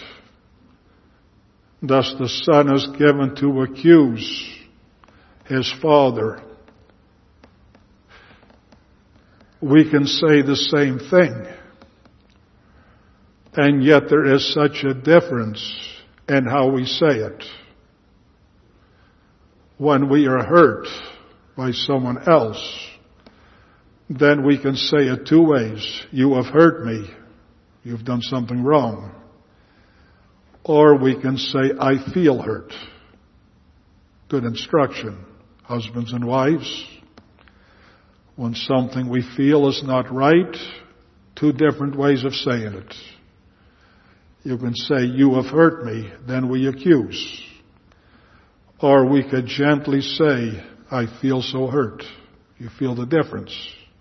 Thus the son is given to accuse his father. We can say the same thing. And yet there is such a difference in how we say it. When we are hurt by someone else, then we can say it two ways. You have hurt me. You've done something wrong. Or we can say, I feel hurt. Good instruction, husbands and wives. When something we feel is not right, two different ways of saying it. You can say, you have hurt me, then we accuse. Or we could gently say, I feel so hurt. You feel the difference.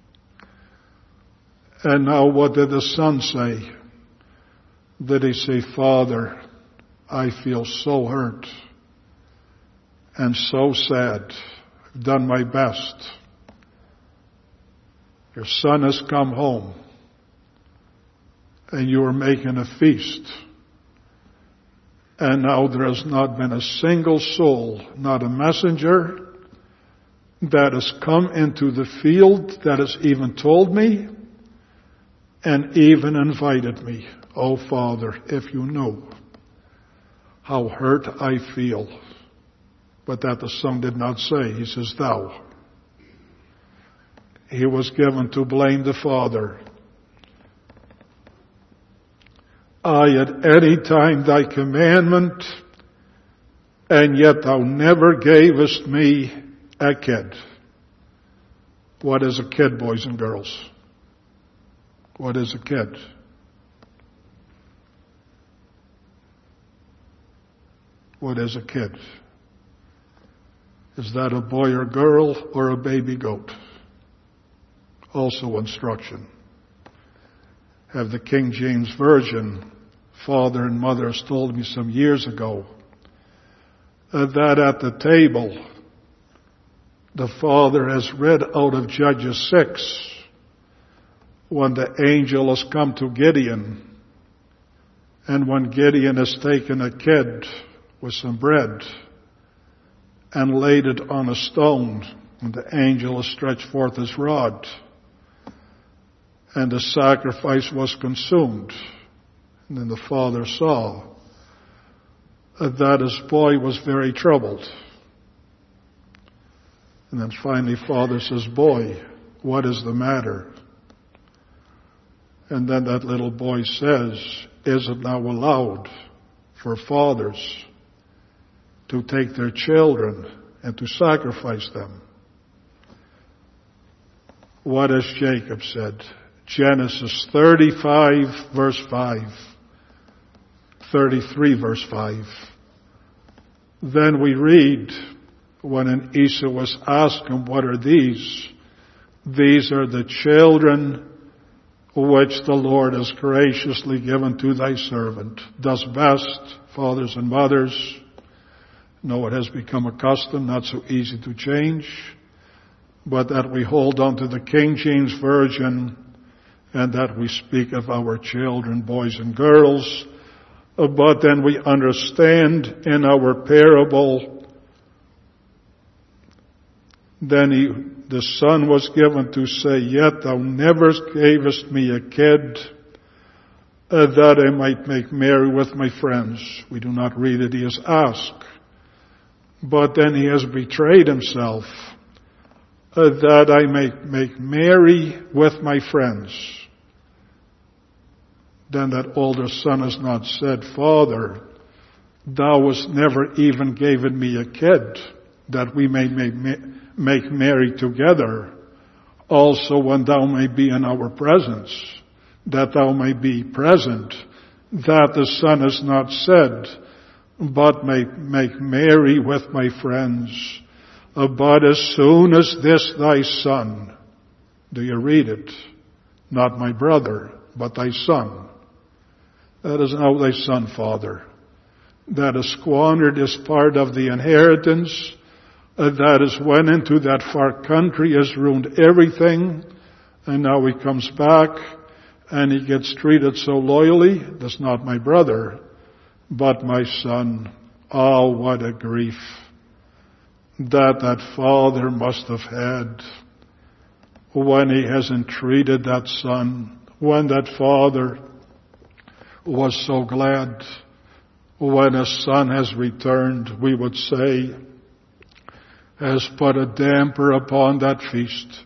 And now what did the son say? Did he say, Father, I feel so hurt and so sad. I've done my best. Your son has come home and you are making a feast. And now there has not been a single soul, not a messenger, that has come into the field that has even told me and even invited me. Oh, Father, if you knew how hurt I feel. But that the son did not say. He says, thou. He was given to blame the father. I at any time thy commandment, and yet thou never gavest me a kid. What is a kid, boys and girls? What is a kid? What is a kid? Is that a boy or girl or a baby goat? Also instruction. Have the King James Version, father and mother has told me some years ago, uh, that at the table, the father has read out of Judges six, when the angel has come to Gideon, and when Gideon has taken a kid with some bread and laid it on a stone, and the angel has stretched forth his rod, and the sacrifice was consumed. And then the father saw that his boy was very troubled. And then finally father says, boy, what is the matter? And then that little boy says, is it now allowed for fathers to take their children and to sacrifice them? What has Jacob said? Genesis thirty-five verse five. thirty-three verse five. Then we read, when an Esau was asked him, what are these? These are the children which the Lord has graciously given to thy servant. Does best, fathers and mothers. No, it has become a custom, not so easy to change, but that we hold on to the King James Version and that we speak of our children, boys and girls. But then we understand in our parable, then he, the son was given to say, yet thou never gavest me a kid, uh, that I might make merry with my friends. We do not read it, he is asked. But then he has betrayed himself, uh, that I may make merry with my friends. Then that older son has not said, Father, thou hast never even given me a kid, that we may make, make merry together. Also when thou may be in our presence, that thou may be present. That the son has not said, but may make merry with my friends. But as soon as this thy son, do you read it? Not my brother, but thy son. That is now thy son, Father. That has squandered his part of the inheritance. That has went into that far country, has ruined everything. And now he comes back and he gets treated so loyally. That's not my brother, but my son. Oh, what a grief that that father must have had when he hasn't treated that son, when that father was so glad when his son has returned, we would say, has put a damper upon that feast.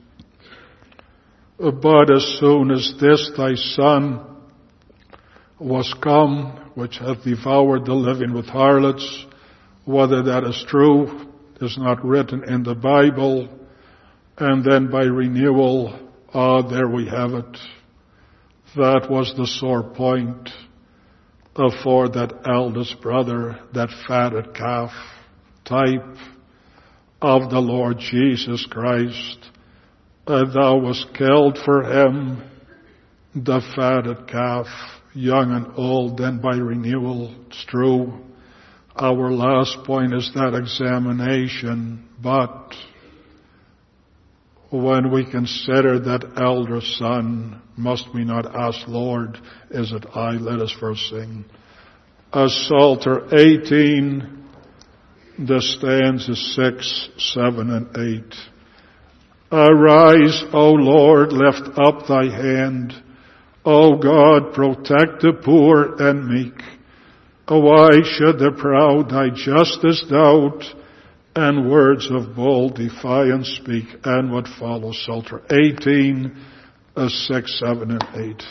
But as soon as this thy son was come, which hath devoured the living with harlots, whether that is true is not written in the Bible, and then by renewal, ah, there we have it. That was the sore point uh, for that eldest brother, that fatted calf, type of the Lord Jesus Christ. Uh, thou wast killed for him, the fatted calf, young and old, then by renewal. It's true. Our last point is that examination, but when we consider that elder son, must we not ask, Lord, is it I? Let us first sing. As Psalter eighteen, the stanzas six, seven, and eight. Arise, O Lord, lift up thy hand. O God, protect the poor and meek. Why should the proud thy justice doubt, and words of bold defiance speak? And what follows, Psalter eighteen, uh, six, seven, and eight.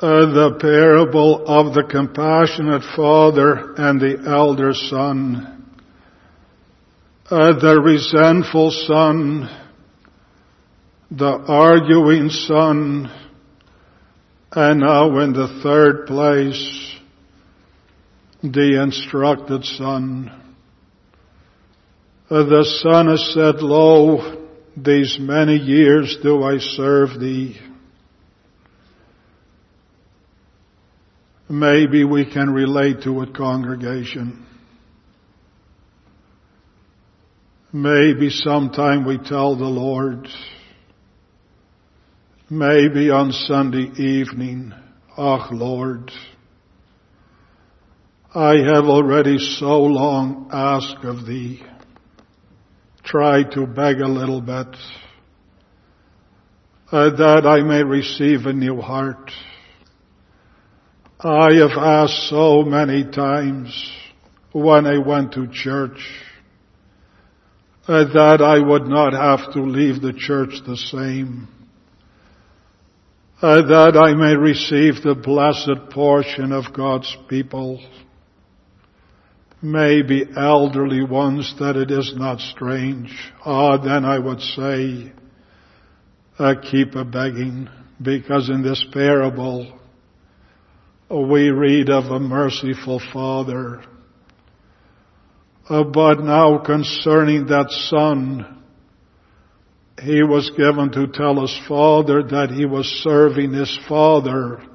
Uh, the parable of the compassionate father and the elder son. Uh, the resentful son, the arguing son, and now in the third place, the instructed son. Uh, the son has said, Lo, these many years do I serve thee. Maybe we can relate to it, congregation. Maybe sometime we tell the Lord, maybe on Sunday evening, "Ach, Lord, I have already so long asked of thee, tried to beg a little bit, uh, that I may receive a new heart. I have asked so many times when I went to church uh, that I would not have to leave the church the same, uh, that I may receive the blessed portion of God's people, maybe elderly ones, that it is not strange. Ah, then I would say, uh, keep a begging, because in this parable, we read of a merciful father. Uh, but now concerning that son, he was given to tell his father that he was serving his father.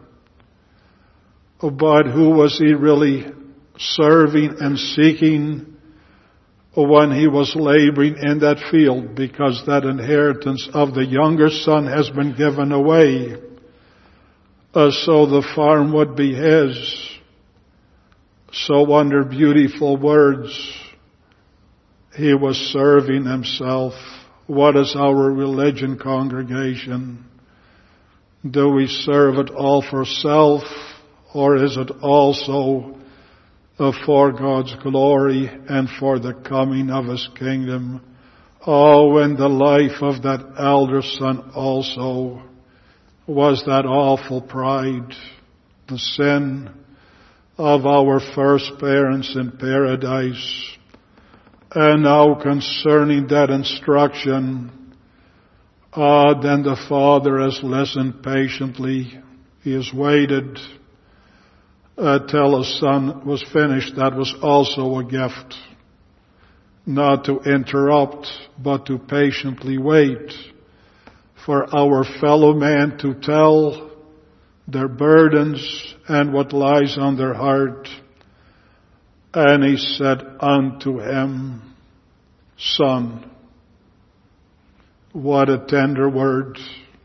But who was he really serving and seeking when he was laboring in that field? Because that inheritance of the younger son has been given away. Uh, so the farm would be his. So under beautiful words, he was serving himself. What is our religion, congregation? Do we serve it all for self, or is it also uh, for God's glory and for the coming of His kingdom? Oh, in the life of that elder son also was that awful pride, the sin of our first parents in paradise. And now concerning that instruction, ah, then the father has listened patiently. He has waited uh, till his son was finished. That was also a gift. Not to interrupt, but to patiently wait for our fellow man to tell their burdens and what lies on their heart. And he said unto him, Son. What a tender word.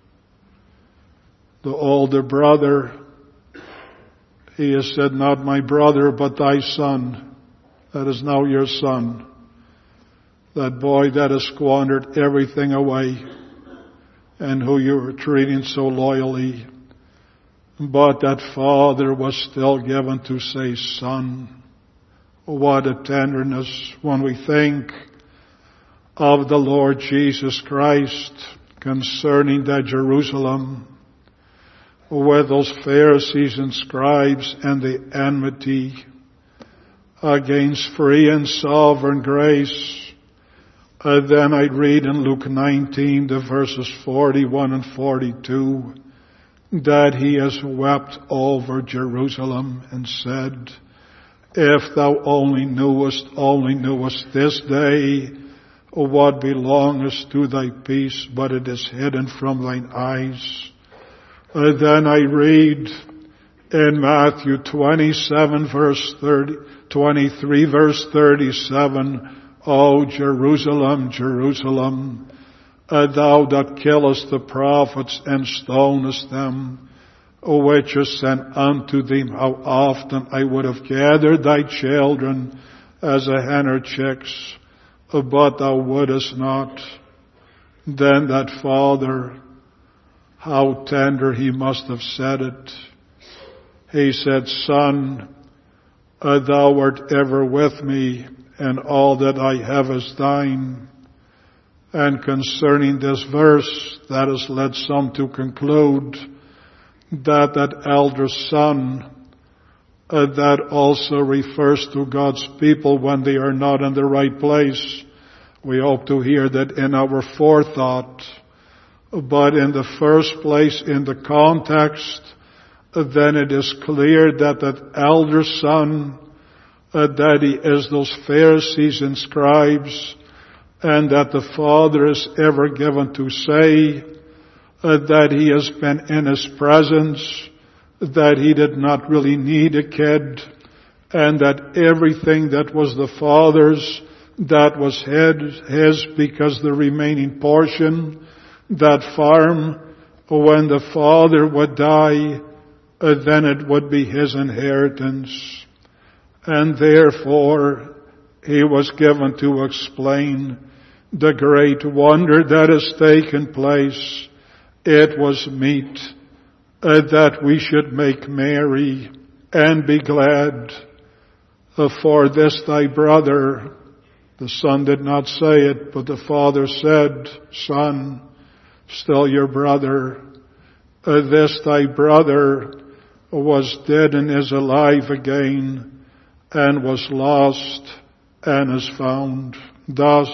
The older brother, he has said, not my brother, but thy son. That is now your son. That boy that has squandered everything away, and who you were treating so loyally. But that father was still given to say, Son. What a tenderness when we think of the Lord Jesus Christ concerning that Jerusalem, with those Pharisees and scribes and the enmity against free and sovereign grace. Uh, then I read in Luke nineteen, the verses forty-one and forty-two, that he has wept over Jerusalem and said, If thou only knewest, only knewest this day what belongeth to thy peace, but it is hidden from thine eyes. Uh, then I read in Matthew twenty-seven, verse thirty, twenty-three, verse thirty-seven, O Jerusalem, Jerusalem, uh, thou that killest the prophets and stonest them, which is sent unto thee, how often I would have gathered thy children as a hen her chicks, but thou wouldest not. Then that father, how tender he must have said it. He said, Son, uh, thou art ever with me, and all that I have is thine. And concerning this verse, that has led some to conclude that that elder son, uh, that also refers to God's people when they are not in the right place. We hope to hear that in our forethought. But in the first place, in the context, uh, then it is clear that that elder son, uh, that he is those Pharisees and scribes, and that the father is ever given to say uh, that he has been in his presence, that he did not really need a kid, and that everything that was the father's, that was his, his because the remaining portion, that farm, when the father would die, uh, then it would be his inheritance. And therefore, he was given to explain the great wonder that has taken place. It was meet uh, that we should make merry and be glad. Uh, for this thy brother, the son did not say it, but the father said, son, still your brother. Uh, this thy brother was dead and is alive again, and was lost and is found. Thus,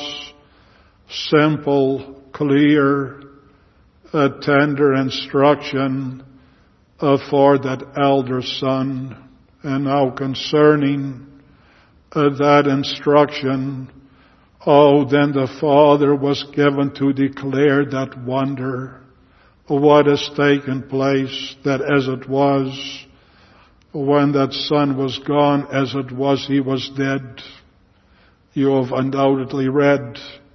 simple, clear, uh, tender instruction uh, for that elder son. And now concerning uh, that instruction, oh, then the father was given to declare that wonder, what has taken place, that as it was, when that son was gone, as it was, he was dead. You have undoubtedly read,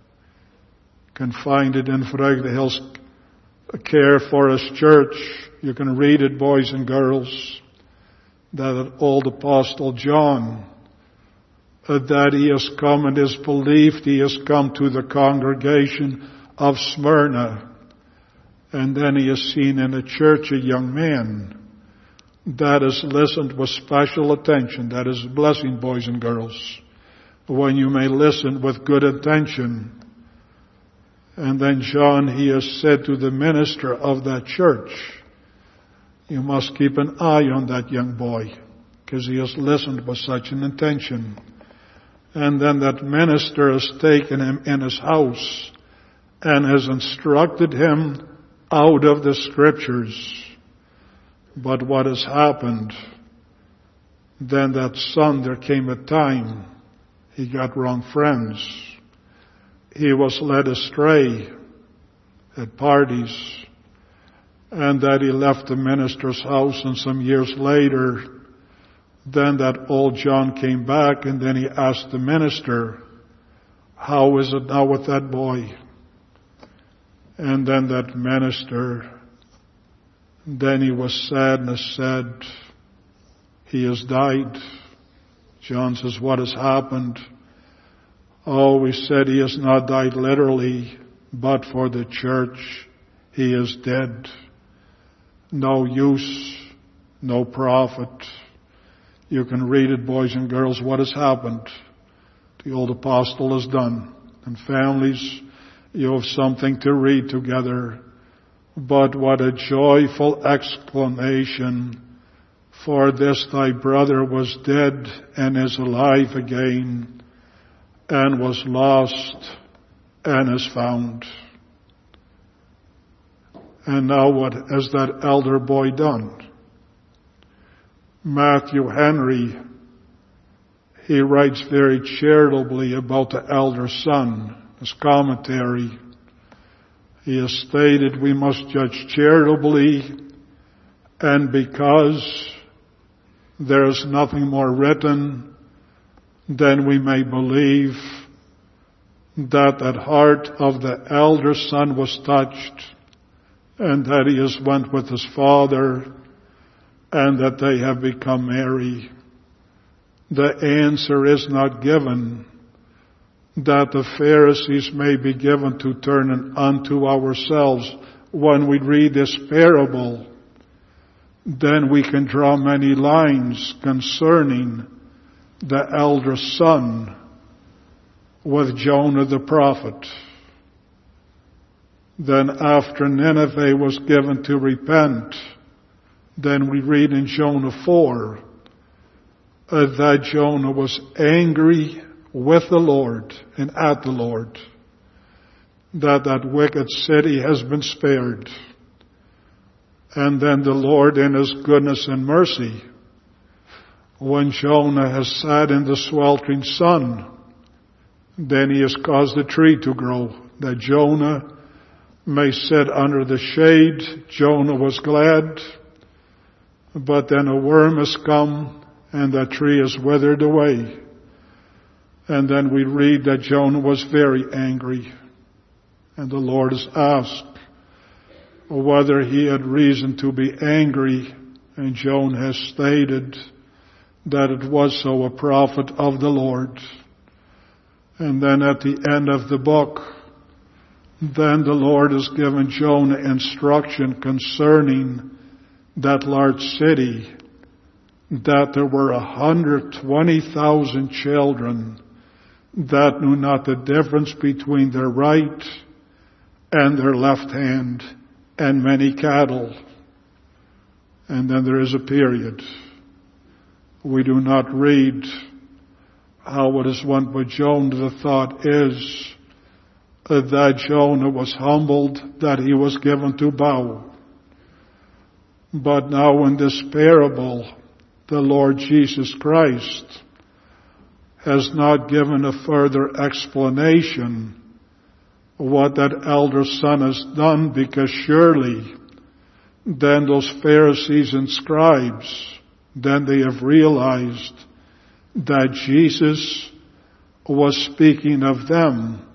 can find it in Vreugde Hills Care Forest Church. You can read it, boys and girls, that old Apostle John, uh, that he has come and is believed he has come to the congregation of Smyrna. And then he has seen in a church a young man that has listened with special attention. That is a blessing, boys and girls, when you may listen with good intention. And then John, he has said to the minister of that church, you must keep an eye on that young boy, because he has listened with such an intention. And then that minister has taken him in his house and has instructed him out of the scriptures. But what has happened? Then that son, there came a time he got wrong friends. He was led astray at parties, and that he left the minister's house, and some years later, then that old John came back, and then he asked the minister, how is it now with that boy? And then that minister, then he was sad and said, he has died. John says, what has happened? Oh, we said he has not died literally, but for the church, he is dead. No use, no profit. You can read it, boys and girls, what has happened. The old apostle has done. And families, you have something to read together. But what a joyful exclamation. For this thy brother was dead and is alive again, and was lost and is found. And now what has that elder boy done? Matthew Henry, he writes very charitably about the elder son. His commentary, he has stated we must judge charitably, and because there is nothing more written, then we may believe that that heart of the elder son was touched, and that he has went with his father, and that they have become merry. The answer is not given, that the Pharisees may be given to turn unto ourselves. When we read this parable, then we can draw many lines concerning the elder son with Jonah the prophet. Then after Nineveh was given to repent, then we read in Jonah four uh, that Jonah was angry with the Lord and at the Lord, that that wicked city has been spared. And then the Lord in His goodness and mercy, when Jonah has sat in the sweltering sun, then He has caused a tree to grow, that Jonah may sit under the shade. Jonah was glad, but then a worm has come and that tree is withered away. And then we read that Jonah was very angry. And the Lord has asked whether he had reason to be angry. And Jonah has stated that it was so, a prophet of the Lord. And then at the end of the book, then the Lord has given Jonah instruction concerning that large city, that there were one hundred twenty thousand children that knew not the difference between their right and their left hand, and many cattle. And then there is a period. We do not read how it is went with Jonah. The thought is uh, that Jonah was humbled, that he was given to bow. But now in this parable, the Lord Jesus Christ has not given a further explanation what that elder son has done, because surely then those Pharisees and scribes, then they have realized that Jesus was speaking of them,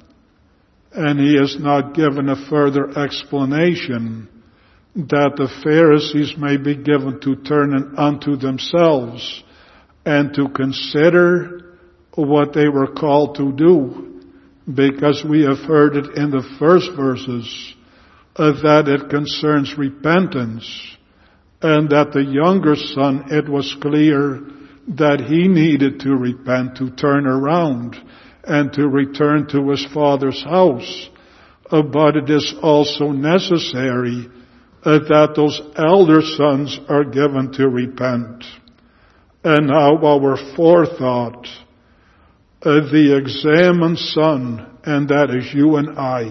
and He has not given a further explanation that the Pharisees may be given to turn unto themselves and to consider what they were called to do. Because we have heard it in the first verses uh, that it concerns repentance, and that the younger son, it was clear that he needed to repent, to turn around and to return to his father's house. Uh, but it is also necessary uh, that those elder sons are given to repent. And now our forethought, Uh, the examined son, and that is you and I,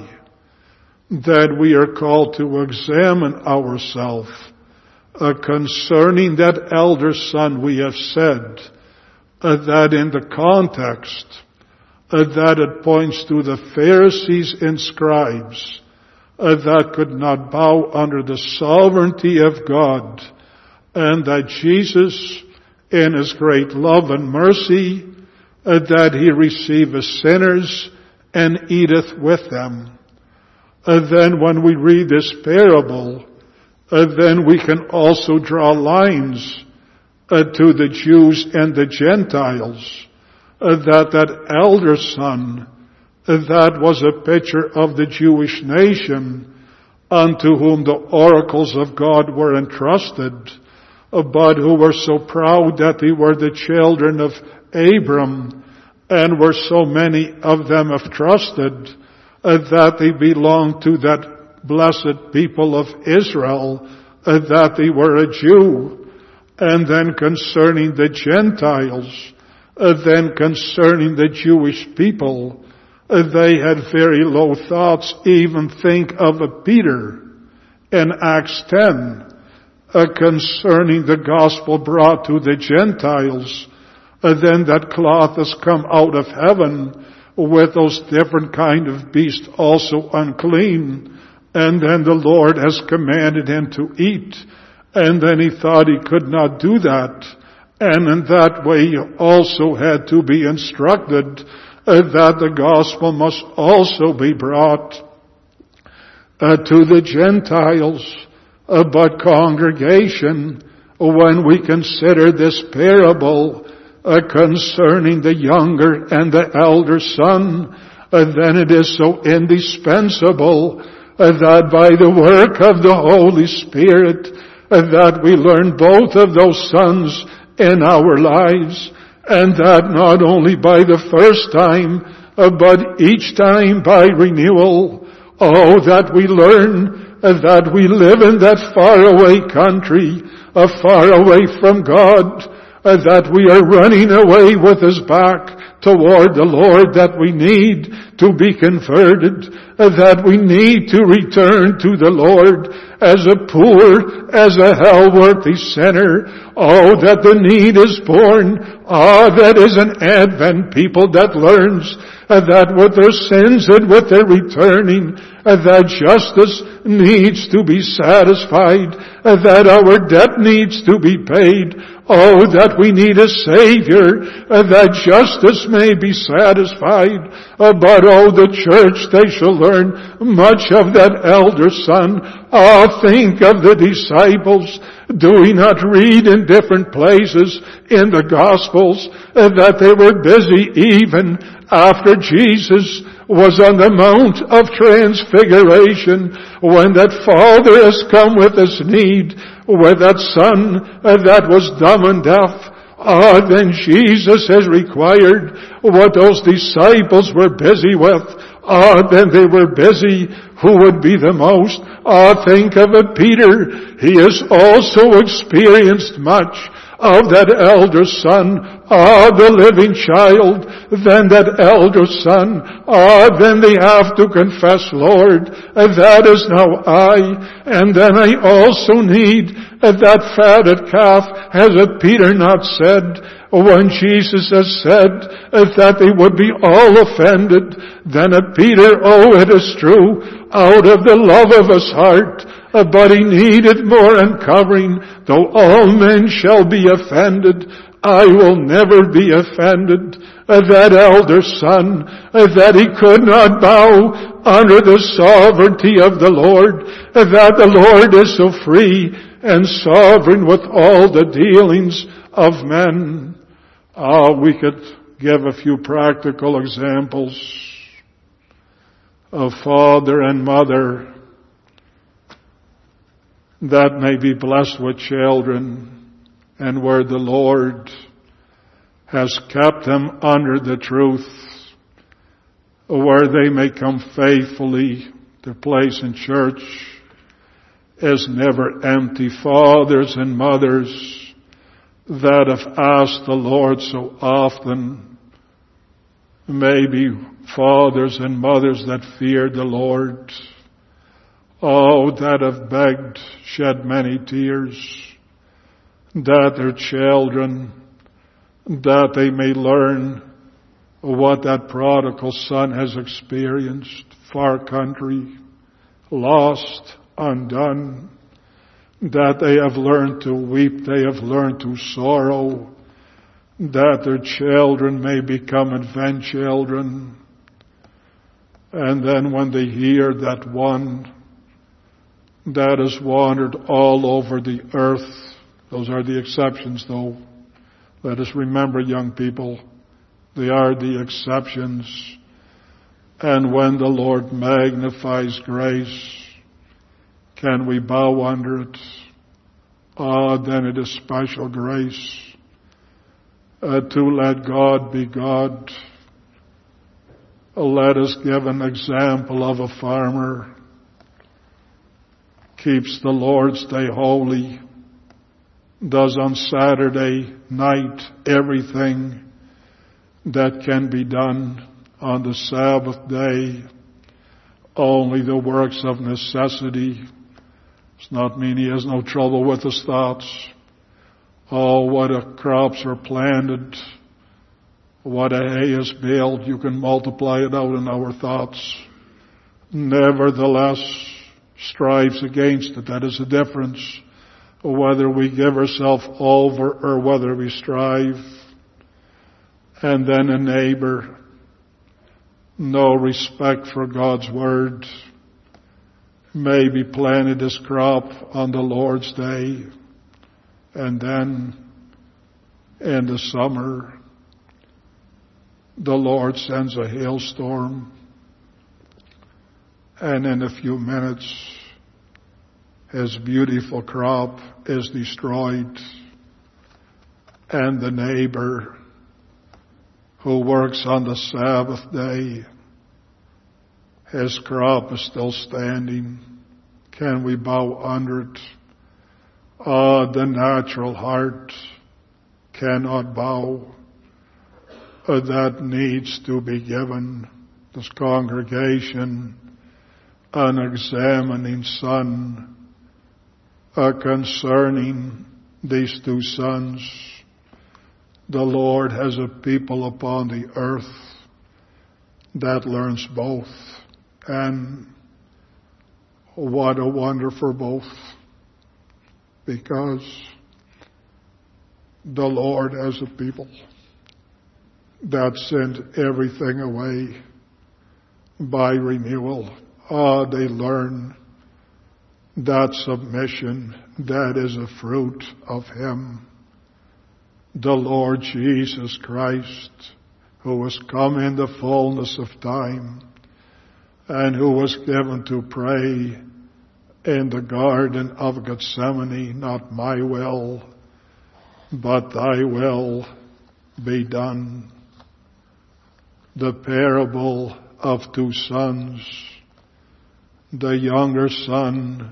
that we are called to examine ourselves uh, concerning that elder son. We have said uh, that in the context uh, that it points to the Pharisees and scribes uh, that could not bow under the sovereignty of God, and that Jesus, in His great love and mercy, Uh, that He receiveth sinners and eateth with them. Uh, then when we read this parable, uh, then we can also draw lines uh, to the Jews and the Gentiles, uh, that that elder son, uh, that was a picture of the Jewish nation, unto whom the oracles of God were entrusted, uh, but who were so proud that they were the children of Abram, and were so many of them have trusted uh, that they belonged to that blessed people of Israel, uh, that they were a Jew. And then concerning the Gentiles, uh, then concerning the Jewish people, uh, they had very low thoughts. Even think of a Peter in Acts ten, uh, concerning the gospel brought to the Gentiles. Uh, then that cloth has come out of heaven with those different kind of beasts also unclean. And then the Lord has commanded him to eat. And then he thought he could not do that. And in that way he also had to be instructed uh, that the gospel must also be brought uh, to the Gentiles. Uh, but congregation, when we consider this parable Uh, concerning the younger and the elder son, uh, then it is so indispensable uh, that by the work of the Holy Spirit uh, that we learn both of those sons in our lives, and that not only by the first time uh, but each time by renewal, Oh, that we learn that we live in that faraway country, far away from God, that we are running away with his back toward the Lord, that we need to be converted, that we need to return to the Lord as a poor, as a hell-worthy sinner. Oh, that the need is born. Ah, that is an Advent people that learns that with their sins and with their returning, that justice needs to be satisfied, that our debt needs to be paid. Oh, that we need a Savior, that justice may be satisfied. But oh, the church, they shall learn much of that elder son. Oh, think of the disciples. Do we not read in different places in the Gospels that they were busy even after Jesus was on the Mount of Transfiguration, when that Father has come with his need, with that Son that was dumb and deaf? Ah, then Jesus has required what those disciples were busy with. Ah, then they were busy. Who would be the most? Ah, think of it, Peter. He has also experienced much of that elder son, ah, the living child, then that elder son, ah, then they have to confess, Lord, that is now I, and then I also need that fatted calf. Has it Peter not said, when Jesus has said that they would be all offended, then a Peter, oh, it is true, out of the love of his heart, but he needed more uncovering. Though all men shall be offended, I will never be offended. That elder son, that he could not bow under the sovereignty of the Lord, that the Lord is so free and sovereign with all the dealings of men. Ah, we could give a few practical examples of father and mother that may be blessed with children, and where the Lord has kept them under the truth, where they may come faithfully. Their place in church is never empty. Fathers and mothers that have asked the Lord so often, maybe fathers and mothers that fear the Lord, oh, that have begged, shed many tears, that their children, that they may learn what that prodigal son has experienced. Far country, lost, undone, that they have learned to weep, they have learned to sorrow, that their children may become advent children. And then when they hear that one that has wandered all over the earth, those are the exceptions though. Let us remember, young people, they are the exceptions. And when the Lord magnifies grace, can we bow under it? Ah, then it is special grace uh, to let God be God. Uh, let us give an example of a farmer. Keeps the Lord's Day holy. Does on Saturday night everything that can be done on the Sabbath day. Only the works of necessity. Does not mean he has no trouble with his thoughts. Oh, what a crops are planted. What a hay is baled. You can multiply it out in our thoughts. Nevertheless, strives against it. That is the difference. Whether we give ourselves over or whether we strive. And then a neighbor. No respect for God's word. Maybe planted his crop on the Lord's day. And then in the summer, the Lord sends a hailstorm. And in a few minutes, his beautiful crop is destroyed. And the neighbor who works on the Sabbath day His crop is still standing. Can we bow under it? Ah, the natural heart cannot bow. Uh, that needs to be given this congregation an examining son uh, concerning these two sons. The Lord has a people upon the earth that learns both. And what a wonder for both. Because the Lord has a people that send everything away by renewal. Ah, they learn that submission that is a fruit of Him. The Lord Jesus Christ, who was come in the fullness of time and who was given to pray in the Garden of Gethsemane, not my will, but thy will be done. The parable of two sons, the younger son,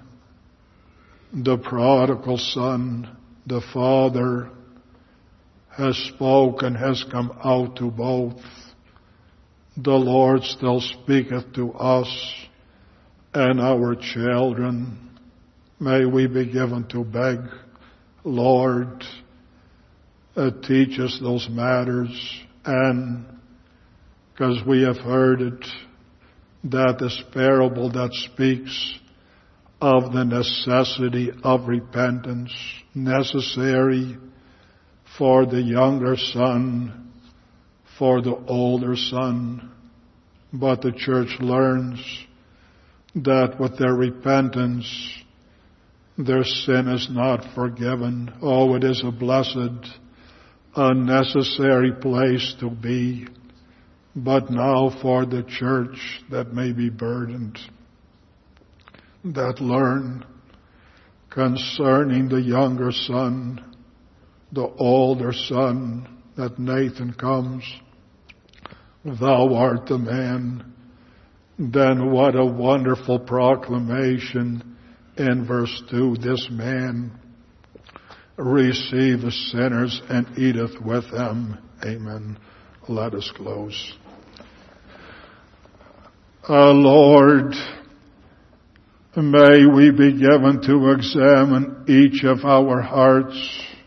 the prodigal son, the father has spoken, has come out to both. The Lord still speaketh to us and our children. May we be given to beg, Lord, uh, teach us those matters. And because we have heard it, that this parable that speaks of the necessity of repentance, necessary for the younger son, for the older son. But the church learns that with their repentance, their sin is not forgiven. Oh, it is a blessed, unnecessary place to be. But now for the church that may be burdened, that learn concerning the younger son, the older son, that Nathan comes, thou art the man. Then what a wonderful proclamation in verse two. This man receiveth sinners and eateth with them. Amen. Let us close. Uh, Lord, may we be given to examine each of our hearts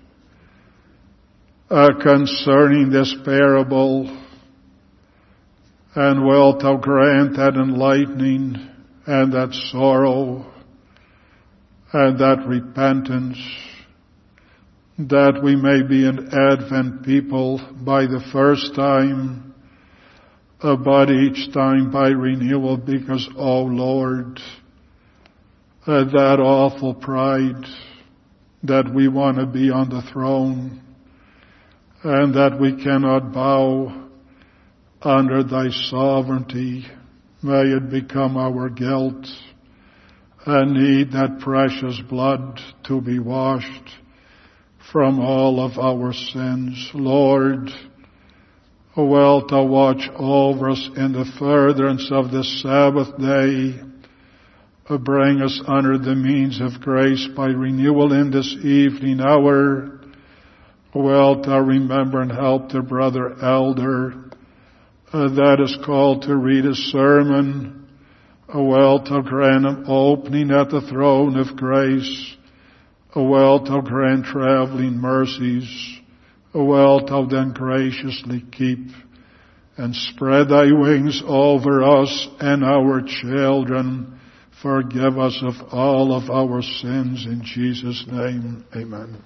uh, concerning this parable, and wilt thou grant that enlightening and that sorrow and that repentance, that we may be an Advent people by the first time, uh, but each time by renewal, because, oh Lord, uh, that awful pride that we want to be on the throne and that we cannot bow under thy sovereignty, may it become our guilt and need that precious blood to be washed from all of our sins. Lord, wilt thou watch over us in the furtherance of this Sabbath day, bring us under the means of grace by renewal in this evening hour. Wilt thou remember and help the brother elder Uh, that is called to read a sermon. A well to grant him opening at the throne of grace. A well to grant traveling mercies. A well to then graciously keep and spread thy wings over us and our children. Forgive us of all of our sins in Jesus' name. Amen.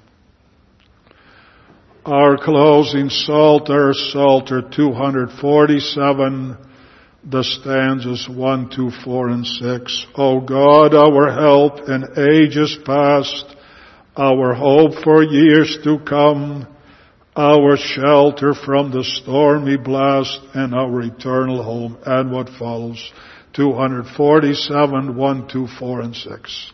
Our closing Psalter, Psalter two forty-seven, the stanzas one, two, four, and six. O God, our help in ages past, our hope for years to come, our shelter from the stormy blast, and our eternal home. And what follows? two forty-seven, one, two, four, and six.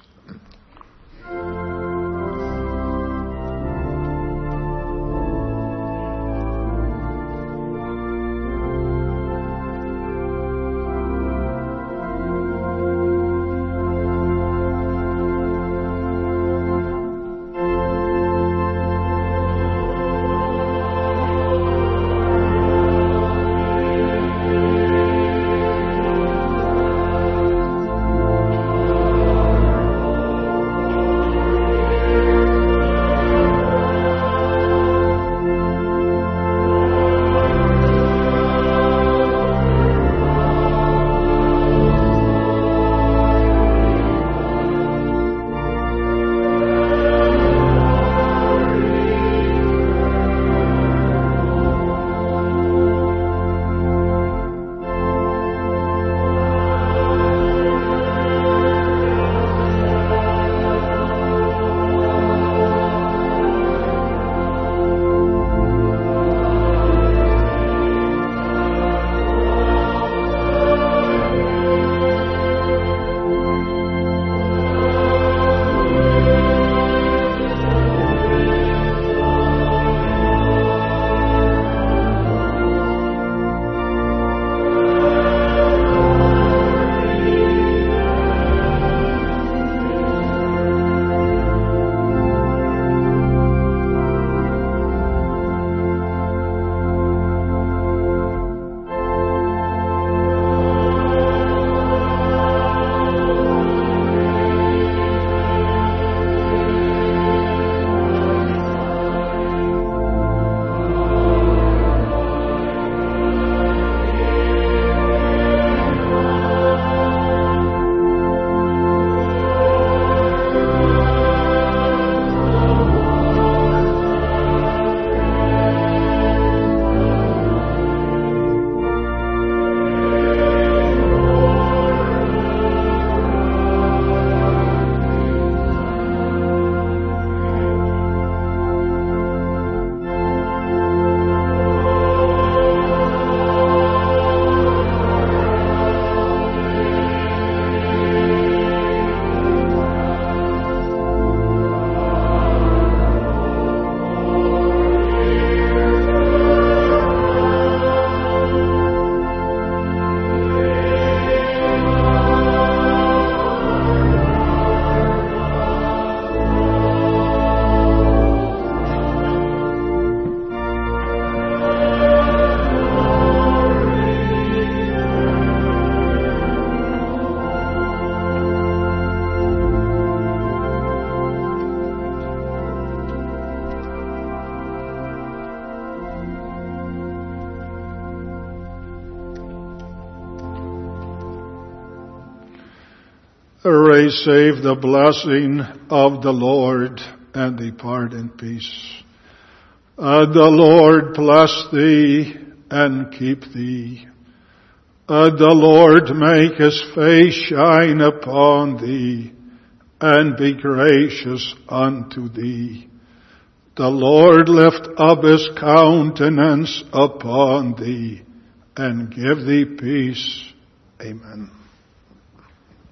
receive the blessing of the Lord and depart in peace. Uh, the Lord bless thee and keep thee. Uh, the Lord make his face shine upon thee and be gracious unto thee. The Lord lift up his countenance upon thee and give thee peace. Amen.